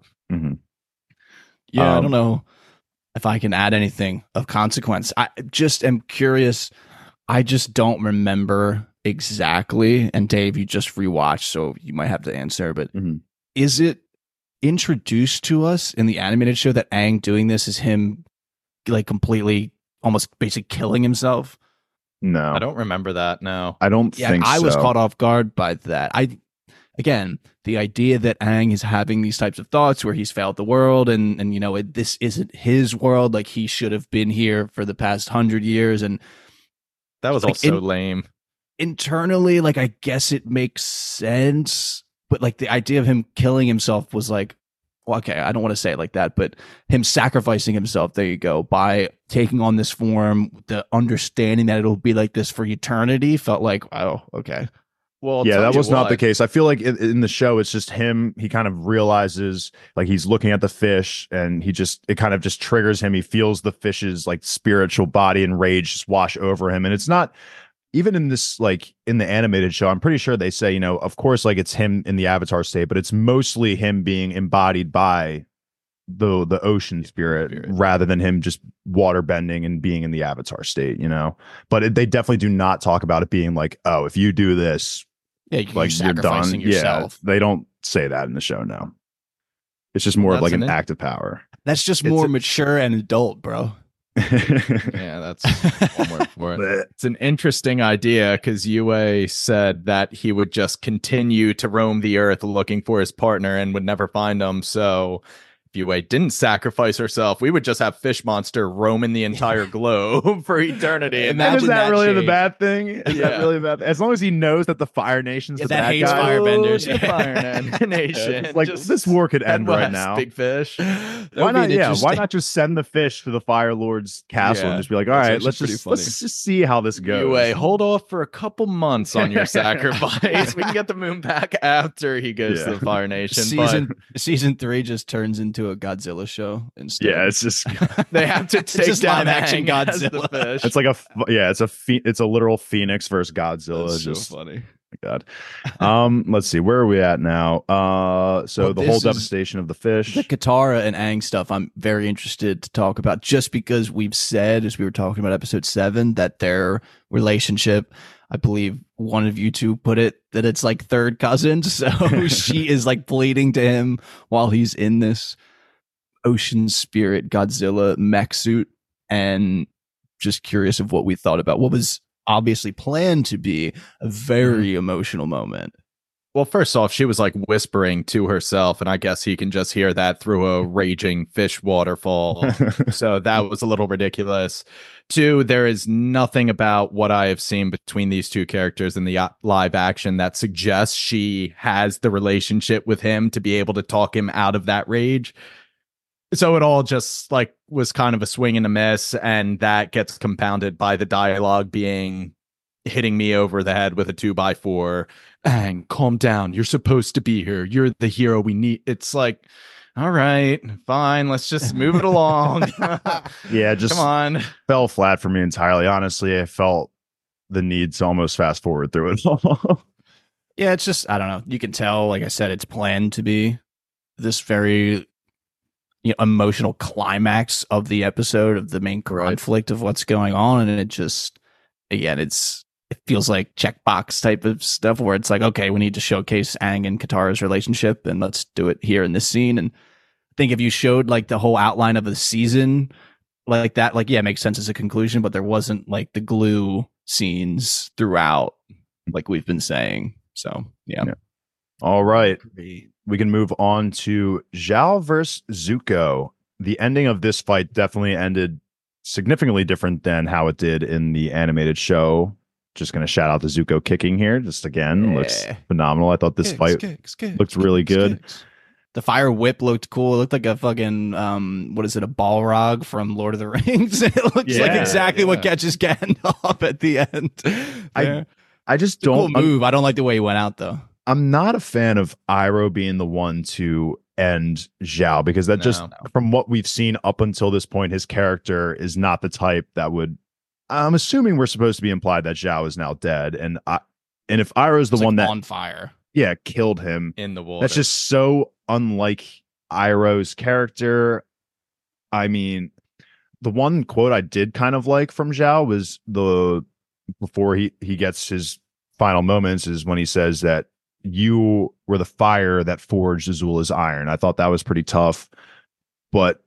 Yeah, I don't know if I can add anything of consequence. I just am curious. I just don't remember exactly. And Dave, you just rewatched, so you might have to answer. But is it introduced to us in the animated show that Aang doing this is him like completely, almost basically killing himself? No, I don't remember that. No, I don't think so. I was caught off guard by that. Again, the idea that Aang is having these types of thoughts where he's failed the world and this isn't his world, like he should have been here for the past 100 years. And that was also lame. Internally, like, I guess it makes sense, but like the idea of him killing himself was like, well, okay, I don't want to say it like that, but him sacrificing himself, there you go, by taking on this form, the understanding that it'll be like this for eternity felt like, oh, okay. Well, yeah, that was not the case. I feel like in the show, it's just him. He kind of realizes, like, he's looking at the fish, and it kind of just triggers him. He feels the fish's like spiritual body and rage just wash over him. And it's not even in this, like in the animated show, I'm pretty sure they say, of course, like it's him in the Avatar state, but it's mostly him being embodied by the ocean spirit rather than him just water bending and being in the Avatar state, But they definitely do not talk about it being like, oh, if you do this, like you're sacrificing yourself. Yeah, they don't say that in the show. No, it's just more of like an act of power. That's just more mature and adult, bro. Yeah, that's one word for it. It's an interesting idea because Yue said that he would just continue to roam the earth looking for his partner and would never find him. So if Yue didn't sacrifice herself, we would just have Fish Monster roaming the entire globe for eternity. And is that really the bad thing? Is that really bad? As long as he knows that the Fire Nation's the bad hates guy. Firebenders. The Fire Nation. Like, this war could end right now. Big Fish. Why not? Yeah, why not just send the fish to the Fire Lord's castle and just be like, all right, let's just see how this goes. Yue, hold off for a couple months on your sacrifice. We can get the moon back after he goes to the Fire Nation. Season 3 just turns into a Godzilla show instead. Yeah, it's just they have to take down action Aang Godzilla. Fish. It's like it's a literal Phoenix versus Godzilla. That's just so funny. God. Let's see, where are we at now? So the whole devastation of the fish, the Katara and Aang stuff, I'm very interested to talk about, just because we've said, as we were talking about episode 7, that their relationship, I believe one of you two put it that it's like third cousins. So she is like bleeding to him while he's in this ocean spirit Godzilla mech suit. And just curious of what we thought about what was obviously planned to be a very emotional moment. Well, first off, she was like whispering to herself, and I guess he can just hear that through a raging fish waterfall. So that was a little ridiculous. Two, there is nothing about what I have seen between these two characters in the live action that suggests she has the relationship with him to be able to talk him out of that rage. So it all just like was kind of a swing and a miss, and that gets compounded by the dialogue being hitting me over the head with a 2x4. Aang, calm down. You're supposed to be here. You're the hero we need. It's like, all right, fine. Let's just move it along. Yeah, just come on. Fell flat for me entirely. Honestly, I felt the need to almost fast forward through it all. Yeah, it's just, I don't know. You can tell, like I said, it's planned to be this very emotional climax of the episode, of the main conflict of what's going on. And it just, again, it feels like checkbox type of stuff where it's like, okay, we need to showcase Aang and Katara's relationship, and let's do it here in this scene. And I think if you showed like the whole outline of the season like that, like, yeah, it makes sense as a conclusion, but there wasn't like the glue scenes throughout, like we've been saying. So, yeah. All right. We can move on to Zhao versus Zuko. The ending of this fight definitely ended significantly different than how it did in the animated show. Just going to shout out the Zuko kicking here. Just again, looks phenomenal. I thought this fight looked really good. The fire whip looked cool. It looked like a fucking, what is it, a Balrog from Lord of the Rings? It looks like exactly what catches Gandalf at the end. I just it's don't. A cool move. I don't like the way he went out, though. I'm not a fan of Iroh being the one to end Zhao, because that from what we've seen up until this point, his character is not the type that would. I'm assuming we're supposed to be implied that Zhao is now dead, and if Iroh is the one that on fire, killed him in the water. That's just so unlike Iroh's character. I mean, the one quote I did kind of like from Zhao was before he gets his final moments is when he says that you were the fire that forged Azula's iron. I thought that was pretty tough, but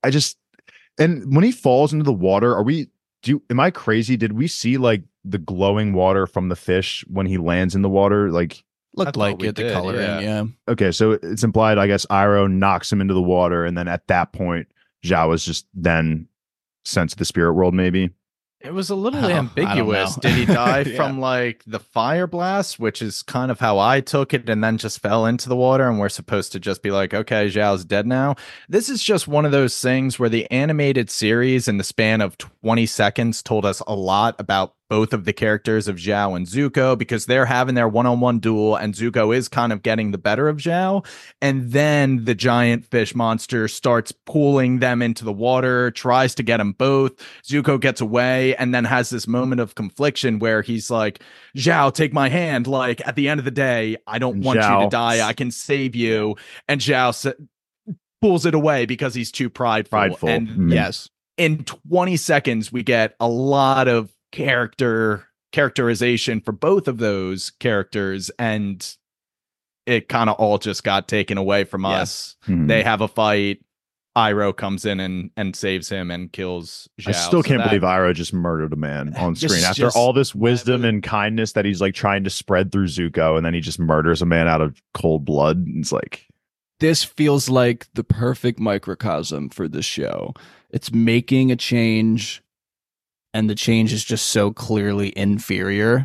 and when he falls into the water, am I crazy? Did we see like the glowing water from the fish when he lands in the water? Like looked like it, the coloring, yeah. Okay, so it's implied, I guess, Iroh knocks him into the water, and then at that point, Zhao was just then sent to the spirit world, maybe. It was a little ambiguous. Did he die from like the fire blast, which is kind of how I took it, and then just fell into the water, and we're supposed to just be like, okay, Zhao's dead now? This is just one of those things where the animated series in the span of 20 seconds told us a lot about both of the characters of Zhao and Zuko, because they're having their one-on-one duel, and Zuko is kind of getting the better of Zhao. And then the giant fish monster starts pulling them into the water, tries to get them both. Zuko gets away, and then has this moment of confliction where he's like, Zhao, take my hand. Like, at the end of the day, I don't want you to die. I can save you. And Zhao pulls it away because he's too prideful. And yes, in 20 seconds, we get a lot of characterization for both of those characters, and it kind of all just got taken away from us. They have a fight, Iroh comes in and saves him and kills Zhao. I still can't believe Iroh just murdered a man on screen after all this wisdom and kindness that he's like trying to spread through Zuko, and then he just murders a man out of cold blood. It's like, this feels like the perfect microcosm for this show. It's making a change, and the change is just so clearly inferior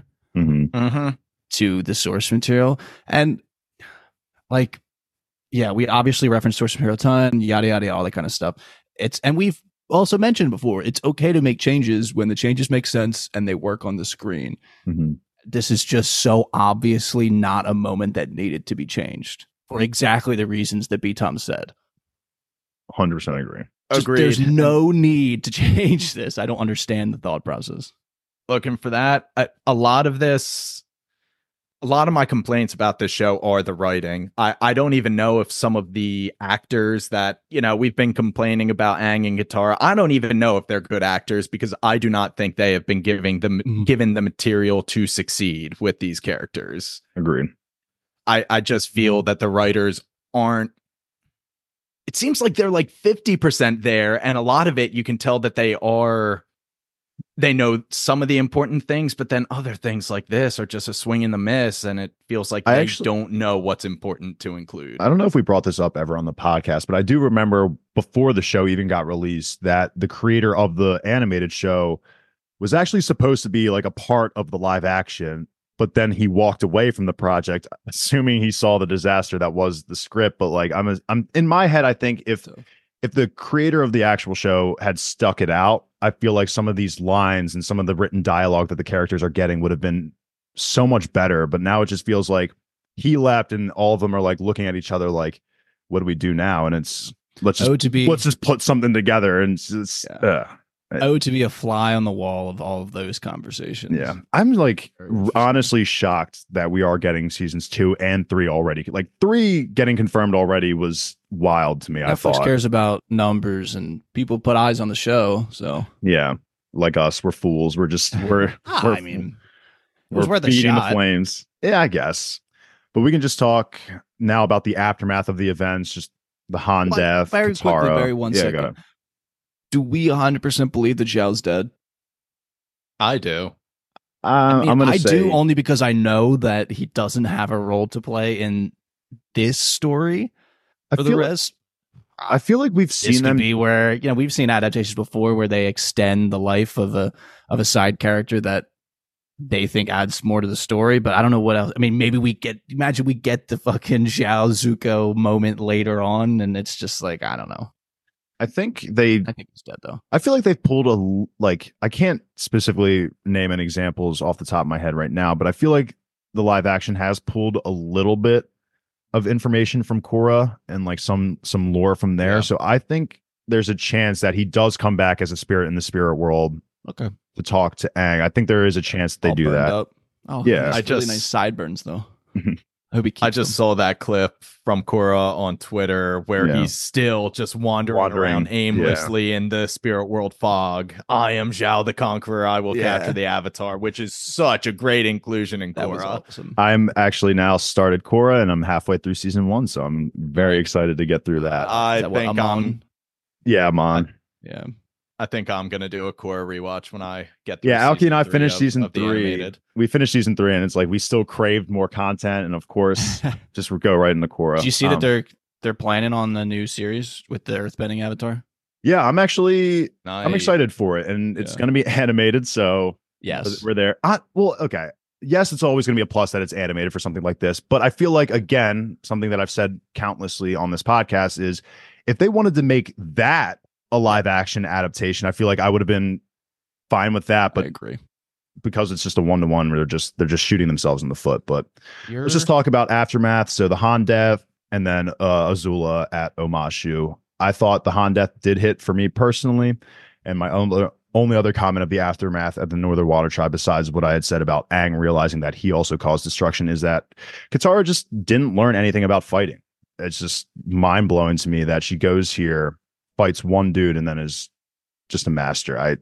to the source material. And like, yeah, we obviously reference source material a ton, yada, yada, all that kind of stuff. And we've also mentioned before, it's okay to make changes when the changes make sense and they work on the screen. This is just so obviously not a moment that needed to be changed for exactly the reasons that B-Tom said. 100% agree. Agreed. There's no need to change this. I don't understand the thought process. Looking for that. A lot of this, A lot of my complaints about this show are the writing. I don't even know if some of the actors that, we've been complaining about Aang and Katara, I don't even know if they're good actors because I do not think they have been given the material to succeed with these characters. Agreed. I just feel that the writers aren't. It seems like they're like 50% there, and a lot of it you can tell that they know some of the important things, but then other things like this are just a swing and a miss, and it feels like they don't know what's important to include. I don't know if we brought this up ever on the podcast, but I do remember before the show even got released that the creator of the animated show was actually supposed to be like a part of the live action, but then he walked away from the project, assuming he saw the disaster that was the script. But like, I'm in my head, I think if the creator of the actual show had stuck it out, I feel like some of these lines and some of the written dialogue that the characters are getting would have been so much better. But now it just feels like he left and all of them are like looking at each other like, what do we do now? And it's let's just put something together. And to be a fly on the wall of all of those conversations. Yeah. I'm like honestly shocked that we are getting seasons 2 and 3 already. Like 3 getting confirmed already was wild to me. Netflix I thought cares about numbers and people put eyes on the show. So yeah, like us, we're fools. We're I mean, it was we're worth a feeding shot. the flames. Yeah, I guess. But we can just talk now about the aftermath of the events, just the Han death. Very Katara. quickly, very 1 second. Go ahead. Do we 100% believe that Zhao's dead? I do. I'm gonna say do only because I know that he doesn't have a role to play in this story. For the rest, I feel like we've seen them be where we've seen adaptations before where they extend the life of a side character that they think adds more to the story, but I don't know what else. I mean, maybe we get the fucking Zhao Zuko moment later on, and it's just like I don't know. I think he's dead though. I feel like they've pulled I can't specifically name any examples off the top of my head right now, but I feel like the live action has pulled a little bit of information from Korra and like some lore from there. Yeah. So I think there's a chance that he does come back as a spirit in the spirit world. Okay. To talk to Aang. I think there is a chance that they do that. Up. Oh yeah. Really nice sideburns though. I just saw that clip from Korra on Twitter where he's still just wandering around aimlessly in the spirit world fog. I am Zhao the Conqueror. I will capture the Avatar, which is such a great inclusion in Korra. That was awesome. I'm actually now started Korra and I'm halfway through season 1, so I'm very excited to get through that. I'm on. Yeah, I'm on. Yeah. I think I'm gonna do a Korra rewatch when I get through. Yeah, Alki and I finished season 3. We finished season 3, and it's like we still craved more content, and of course, just go right into Korra. Did you see that they're planning on the new series with the Earthbending Avatar? Yeah, I'm excited for it, and it's gonna be animated. So yes, we're there. Okay. Yes, it's always gonna be a plus that it's animated for something like this, but I feel like again, something that I've said countlessly on this podcast is if they wanted to make that a live action adaptation, I feel like I would have been fine with that, but I agree because it's just a 1-to-1 where they're just shooting themselves in the foot. But let's just talk about aftermath. So the Han death and then Azula at Omashu. I thought the Han death did hit for me personally, and my only other comment of the aftermath at the Northern Water Tribe, besides what I had said about Aang realizing that he also caused destruction, is that Katara just didn't learn anything about fighting. It's just mind blowing to me that she goes here, fights one dude, and then is just a master.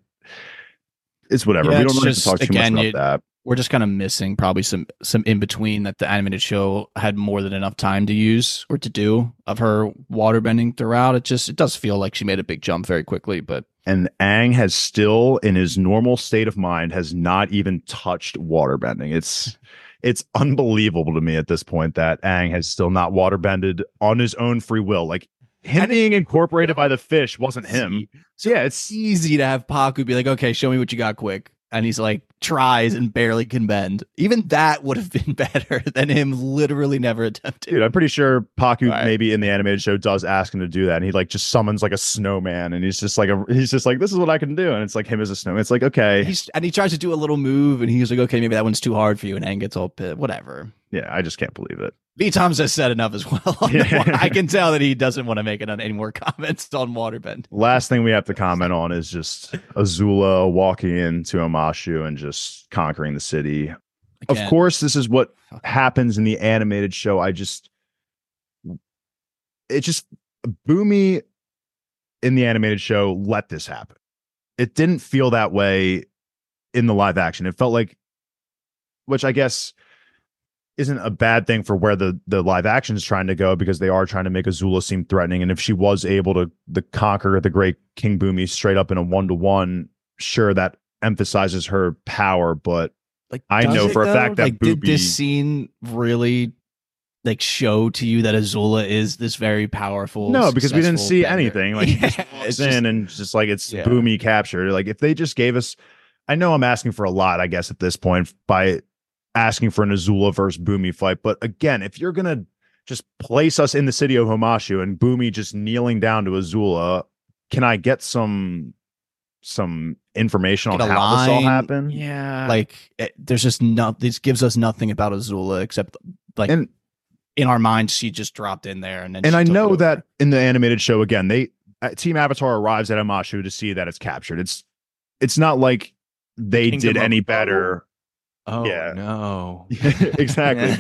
It's whatever. Yeah, we don't need to talk too much about that. We're just kind of missing probably some in between that the animated show had more than enough time to use or to do of her waterbending throughout. It does feel like she made a big jump very quickly, and Aang has still, in his normal state of mind, has not even touched waterbending. It's unbelievable to me at this point that Aang has still not waterbended on his own free will. Like, him being incorporated by the fish wasn't him. So yeah, it's easy to have Paku be like, okay, show me what you got quick. And he's like, tries and barely can bend. Even that would have been better than him literally never attempting. Dude, I'm pretty sure Paku maybe in the animated show does ask him to do that. And he like just summons like a snowman. And he's just like, this is what I can do. And it's like him as a snowman. It's like, okay. And he tries to do a little move. And he's like, okay, maybe that one's too hard for you. And Aang gets all pissed. Whatever. Yeah, I just can't believe it. V. Toms has said enough as well. I can tell that he doesn't want to make any more comments on waterbend. Last thing we have to comment on is just Azula walking into Omashu and just conquering the city. of course, this is what happens in the animated show. Boomy in the animated show let this happen. It didn't feel that way in the live action. It felt like, which I guess isn't a bad thing for where the live action is trying to go, because they are trying to make Azula seem threatening. And if she was able to conquer the great King Boomy straight up in a 1-to-1, sure, that emphasizes her power. But like, I know for a fact that like, did this scene really like show to you that Azula is this very powerful? No, because we didn't see bender? anything. Like, it's in and just like it's Boomy captured. Like, if they just gave us, I know I'm asking for a lot, I guess, at this point by asking for an Azula versus Boomy fight. But again, if you're gonna just place us in the city of Homashu and Boomy just kneeling down to Azula, can I get some information on how this all happened? Yeah, like there's just this gives us nothing about Azula except like in our minds she just dropped in there, and I know that in the animated show, again, Team Avatar arrives at Homashu to see that it's captured. It's not like they did any better. Oh yeah. No. Exactly.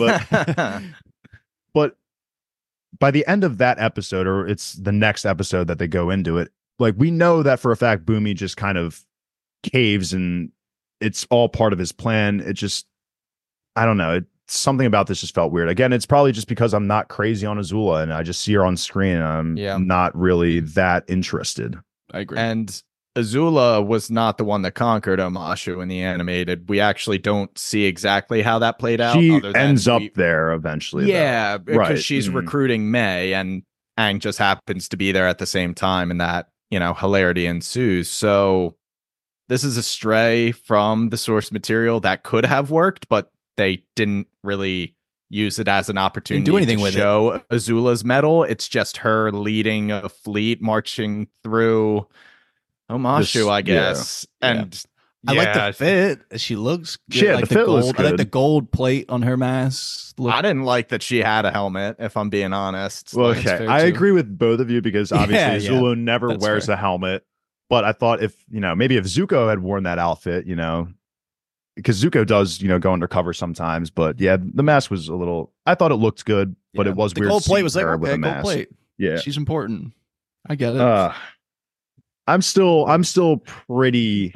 But by the end of that episode, or it's the next episode that they go into it, like, we know that for a fact Boomy just kind of caves and it's all part of his plan. It just, I don't know. Something about this just felt weird. Again, it's probably just because I'm not crazy on Azula and I just see her on screen and I'm not really that interested. I agree. And Azula was not the one that conquered Homashu in the animated. We actually don't see exactly how that played out. She ends up there eventually. Yeah, though. because she's recruiting May, and Aang just happens to be there at the same time, and that, hilarity ensues. So this is a stray from the source material that could have worked, but they didn't really use it as an opportunity to show Azula's mettle. It's just her leading a fleet marching through Homashu, I guess. And I like the fit. She looks good. Yeah, like the fit gold. looks good. I like the gold plate on her mask. I didn't like that she had a helmet, if I'm being honest. Well, okay, I agree with both of you, because obviously Azula never wears a helmet. But I thought if maybe if Zuko had worn that outfit, because Zuko does go undercover sometimes. But yeah, the mask was a little. I thought it looked good, but it was the weird. Gold plate was like, with a gold mask. plate. Yeah, she's important. I get it. I'm still pretty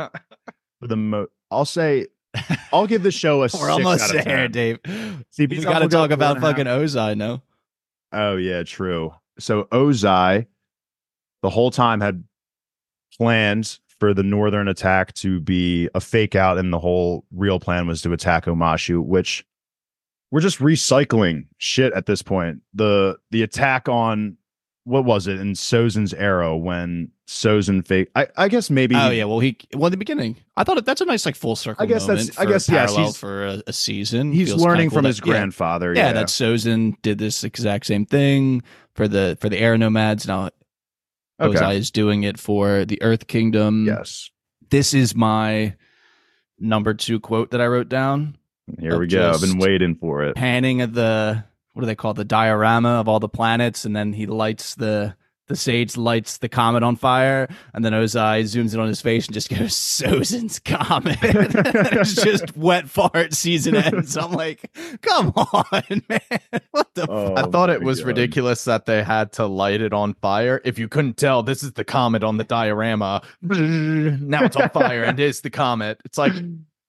I'll say I'll give the show a We're 6 almost out of 10. there, Dave. See, we got to talk about fucking Ozai, no? Oh yeah, true. So Ozai the whole time had plans for the northern attack to be a fake out, and the whole real plan was to attack Homashu, which we're just recycling shit at this point. The attack on, what was it, in Sozin's arrow, when Sozin fake, I guess maybe. Oh yeah, well in the beginning, I thought that's a nice like full circle. I guess moment yes, for a season. He's Feels learning cool from his grandfather. Yeah, that Sozin did this exact same thing for the air nomads. Now Ozai is doing it for the Earth Kingdom. Yes, this is my number 2 quote that I wrote down. Here we go. I've been waiting for it. Panning of the, what do they call it? The diorama of all the planets, and then he lights the sage lights the comet on fire, and then Ozai zooms in on his face and just goes, Sozin's comet. It's just wet fart, season ends. I'm like, come on, man. What the fuck? I thought it was ridiculous that they had to light it on fire. If you couldn't tell, this is the comet on the diorama. Now it's on fire, and it's the comet. It's like,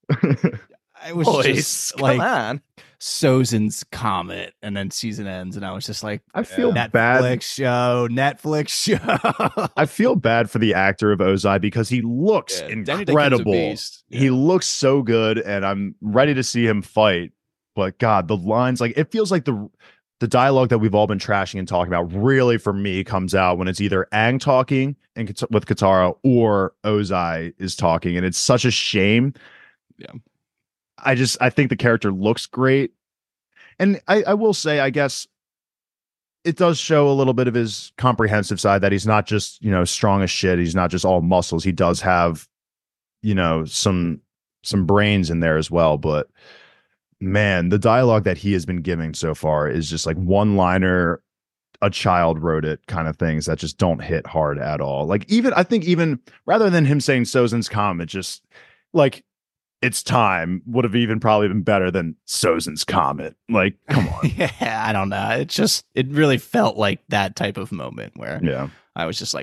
I was just come like, on. Sozin's comet, and then season ends, and I was just like, I feel Netflix show. I feel bad for the actor of Ozai because he looks incredible. He looks so good, and I'm ready to see him fight. But God, the lines, like, it feels like the dialogue that we've all been trashing and talking about really, for me, comes out when it's either Aang talking with Katara or Ozai is talking, and it's such a shame. Yeah. I think the character looks great. And I will say, I guess it does show a little bit of his comprehensive side, that he's not just, strong as shit. He's not just all muscles. He does have, some brains in there as well. But man, the dialogue that he has been giving so far is just like one-liner, a child wrote it kind of things that just don't hit hard at all. Like, I think even rather than him saying Sozin's comet, just like, It's Time would have even probably been better than Sozin's Comet. Like, come on. Yeah, I don't know. It really felt like that type of moment where I was just like,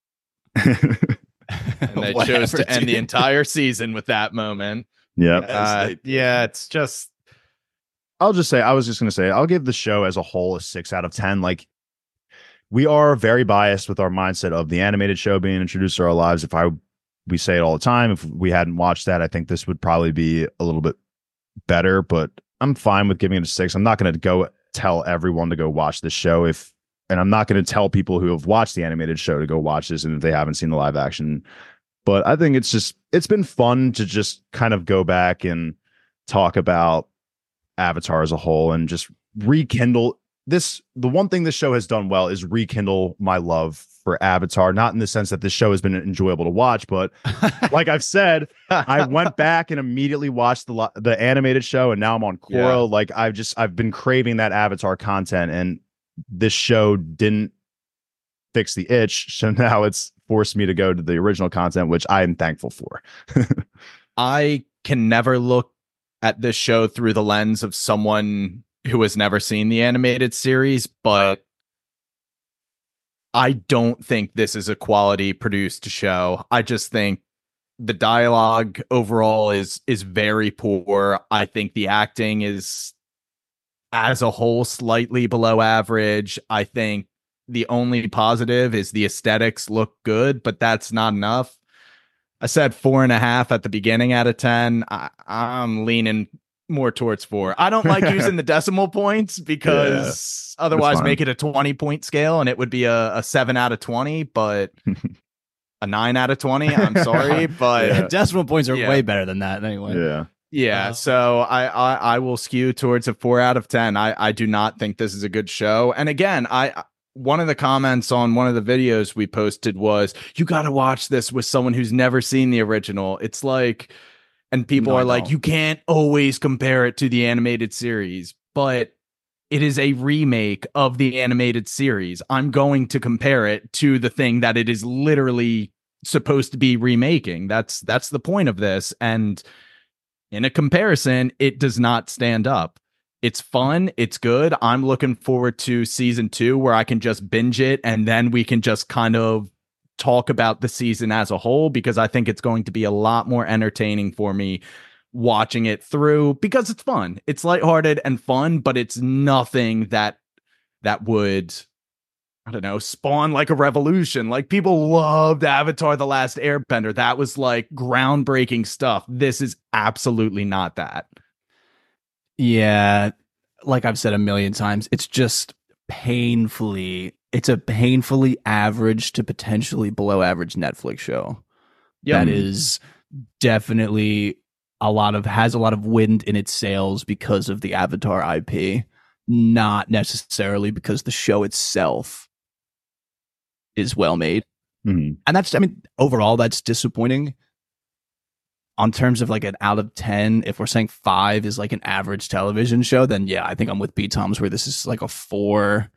and they chose to end the entire season with that moment. Yeah. It's just. I was just going to say, I'll give the show as a whole a 6 out of 10. Like, we are very biased with our mindset of the animated show being introduced to our lives. We say it all the time. If we hadn't watched that, I think this would probably be a little bit better, but I'm fine with giving it a 6. I'm not going to go tell everyone to go watch this show and I'm not going to tell people who have watched the animated show to go watch this and if they haven't seen the live action. But I think it's been fun to just kind of go back and talk about Avatar as a whole and just rekindle this. The one thing this show has done well is rekindle my love for Avatar, not in the sense that this show has been enjoyable to watch, but like I've said, I went back and immediately watched the animated show, and now I'm on Korra. Yeah. Like I've been craving that Avatar content, and this show didn't fix the itch, so now it's forced me to go to the original content, which I am thankful for. I can never look at this show through the lens of someone who has never seen the animated series, but I don't think this is a quality produced show. I just think the dialogue overall is very poor. I think the acting is, as a whole, slightly below average. I think the only positive is the aesthetics look good, but that's not enough. I said 4.5 at the beginning out of 10. I'm leaning more towards 4. I don't like using the decimal points because otherwise make it a 20-point scale and it would be a 7 out of 20, but a 9 out of 20. I'm sorry, but decimal points are way better than that anyway. Yeah. So I will skew towards a 4 out of 10. I do not think this is a good show. And again, one of the comments on one of the videos we posted was, you got to watch this with someone who's never seen the original. It's like, and people are like, you can't always compare it to the animated series, but it is a remake of the animated series. I'm going to compare it to the thing that it is literally supposed to be remaking. That's the point of this. And in a comparison, it does not stand up. It's fun. It's good. I'm looking forward to season 2 where I can just binge it and then we can just kind of talk about the season as a whole, because I think it's going to be a lot more entertaining for me watching it through, because it's fun. It's lighthearted and fun, but it's nothing that would, I don't know, spawn like a revolution. Like, people loved Avatar: The Last Airbender. That was like groundbreaking stuff. This is absolutely not that. Yeah, like I've said a million times, it's just it's a painfully average to potentially below average Netflix show. That is definitely has a lot of wind in its sails because of the Avatar IP, not necessarily because the show itself is well made. Mm-hmm. And overall, that's disappointing. On terms of like an out of 10, if we're saying 5 is like an average television show, then yeah, I think I'm with B Toms where this is like a 4,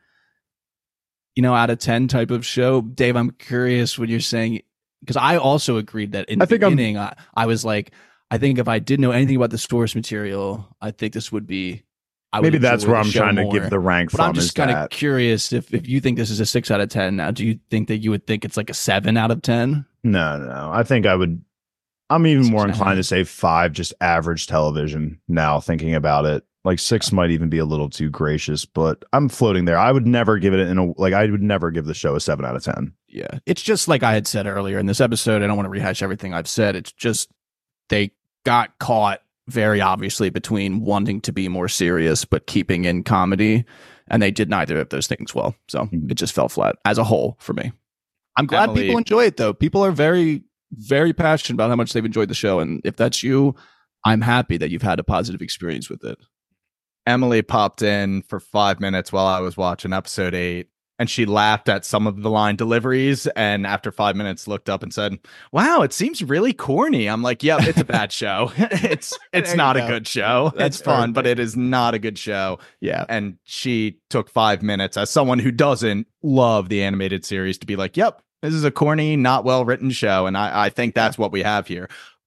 out of 10 type of show. Dave, I'm curious what you're saying, because I also agreed that in the beginning, I was like, I think if I didn't know anything about the source material, I think this would be. Maybe that's where I'm trying to give the rank but from. I'm just kind of curious if you think this is a 6 out of 10 now, do you think that you would think it's like a 7 out of 10? No. I think I'm even more inclined to say 5, just average television now, thinking about it. Like 6 might even be a little too gracious, but I'm floating there. I would never give it I would never give the show a 7 out of 10. Yeah. It's just like I had said earlier in this episode. I don't want to rehash everything I've said. It's just they got caught very obviously between wanting to be more serious but keeping in comedy, and they did neither of those things well. So it just fell flat as a whole for me. I'm glad people enjoy it though. People are very, very passionate about how much they've enjoyed the show, and if that's you, I'm happy that you've had a positive experience with it. Emily popped in for 5 minutes while I was watching episode 8, and she laughed at some of the line deliveries, and after 5 minutes looked up and said, "Wow, it seems really corny." I'm like, "Yep, it's a bad show. It's not a good show. It's fun, but it is not a good show." Yeah. And she took 5 minutes as someone who doesn't love the animated series to be like, "Yep, this is a corny, not well written show." And I think that's what we have here.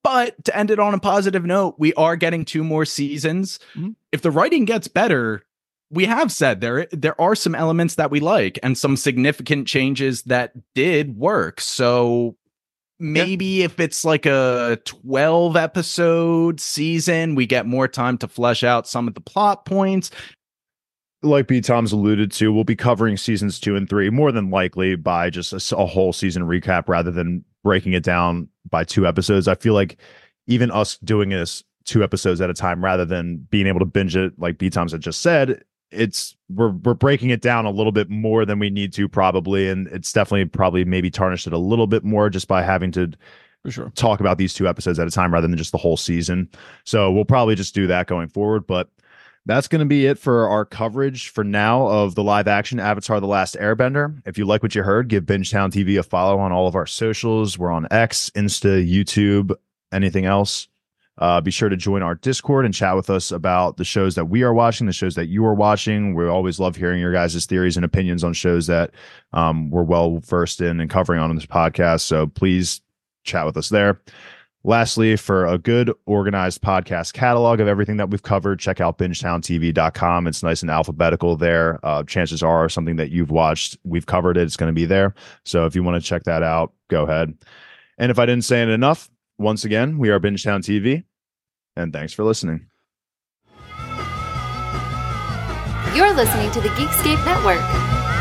But to end it on a positive note, we are getting 2 more seasons. Mm-hmm. If the writing gets better, we have said there are some elements that we like and some significant changes that did work. So maybe if it's like a 12 episode season, we get more time to flesh out some of the plot points. Like B. Tom's alluded to, we'll be covering seasons 2 and 3 more than likely by just a whole season recap rather than breaking it down by 2 episodes. I feel like even us doing this 2 episodes at a time rather than being able to binge it, like B. Tom's had just said, we're breaking it down a little bit more than we need to probably, and it's definitely probably maybe tarnished it a little bit more just by having to talk about these 2 episodes at a time rather than just the whole season. So we'll probably just do that going forward, but that's going to be it for our coverage for now of the live action Avatar: The Last Airbender. If you like what you heard, give Bingetown TV a follow on all of our socials. We're on X, Insta, YouTube, anything else. Be sure to join our Discord and chat with us about the shows that we are watching, the shows that you are watching. We always love hearing your guys' theories and opinions on shows that we're well versed in and covering on this podcast. So please chat with us there. Lastly, for a good organized podcast catalog of everything that we've covered, check out bingetowntv.com. It's nice and alphabetical there. Chances are something that you've watched, we've covered it. It's going to be there. So if you want to check that out, go ahead. And if I didn't say it enough, once again, we are Bingetown TV, and thanks for listening. You're listening to the Geekscape Network.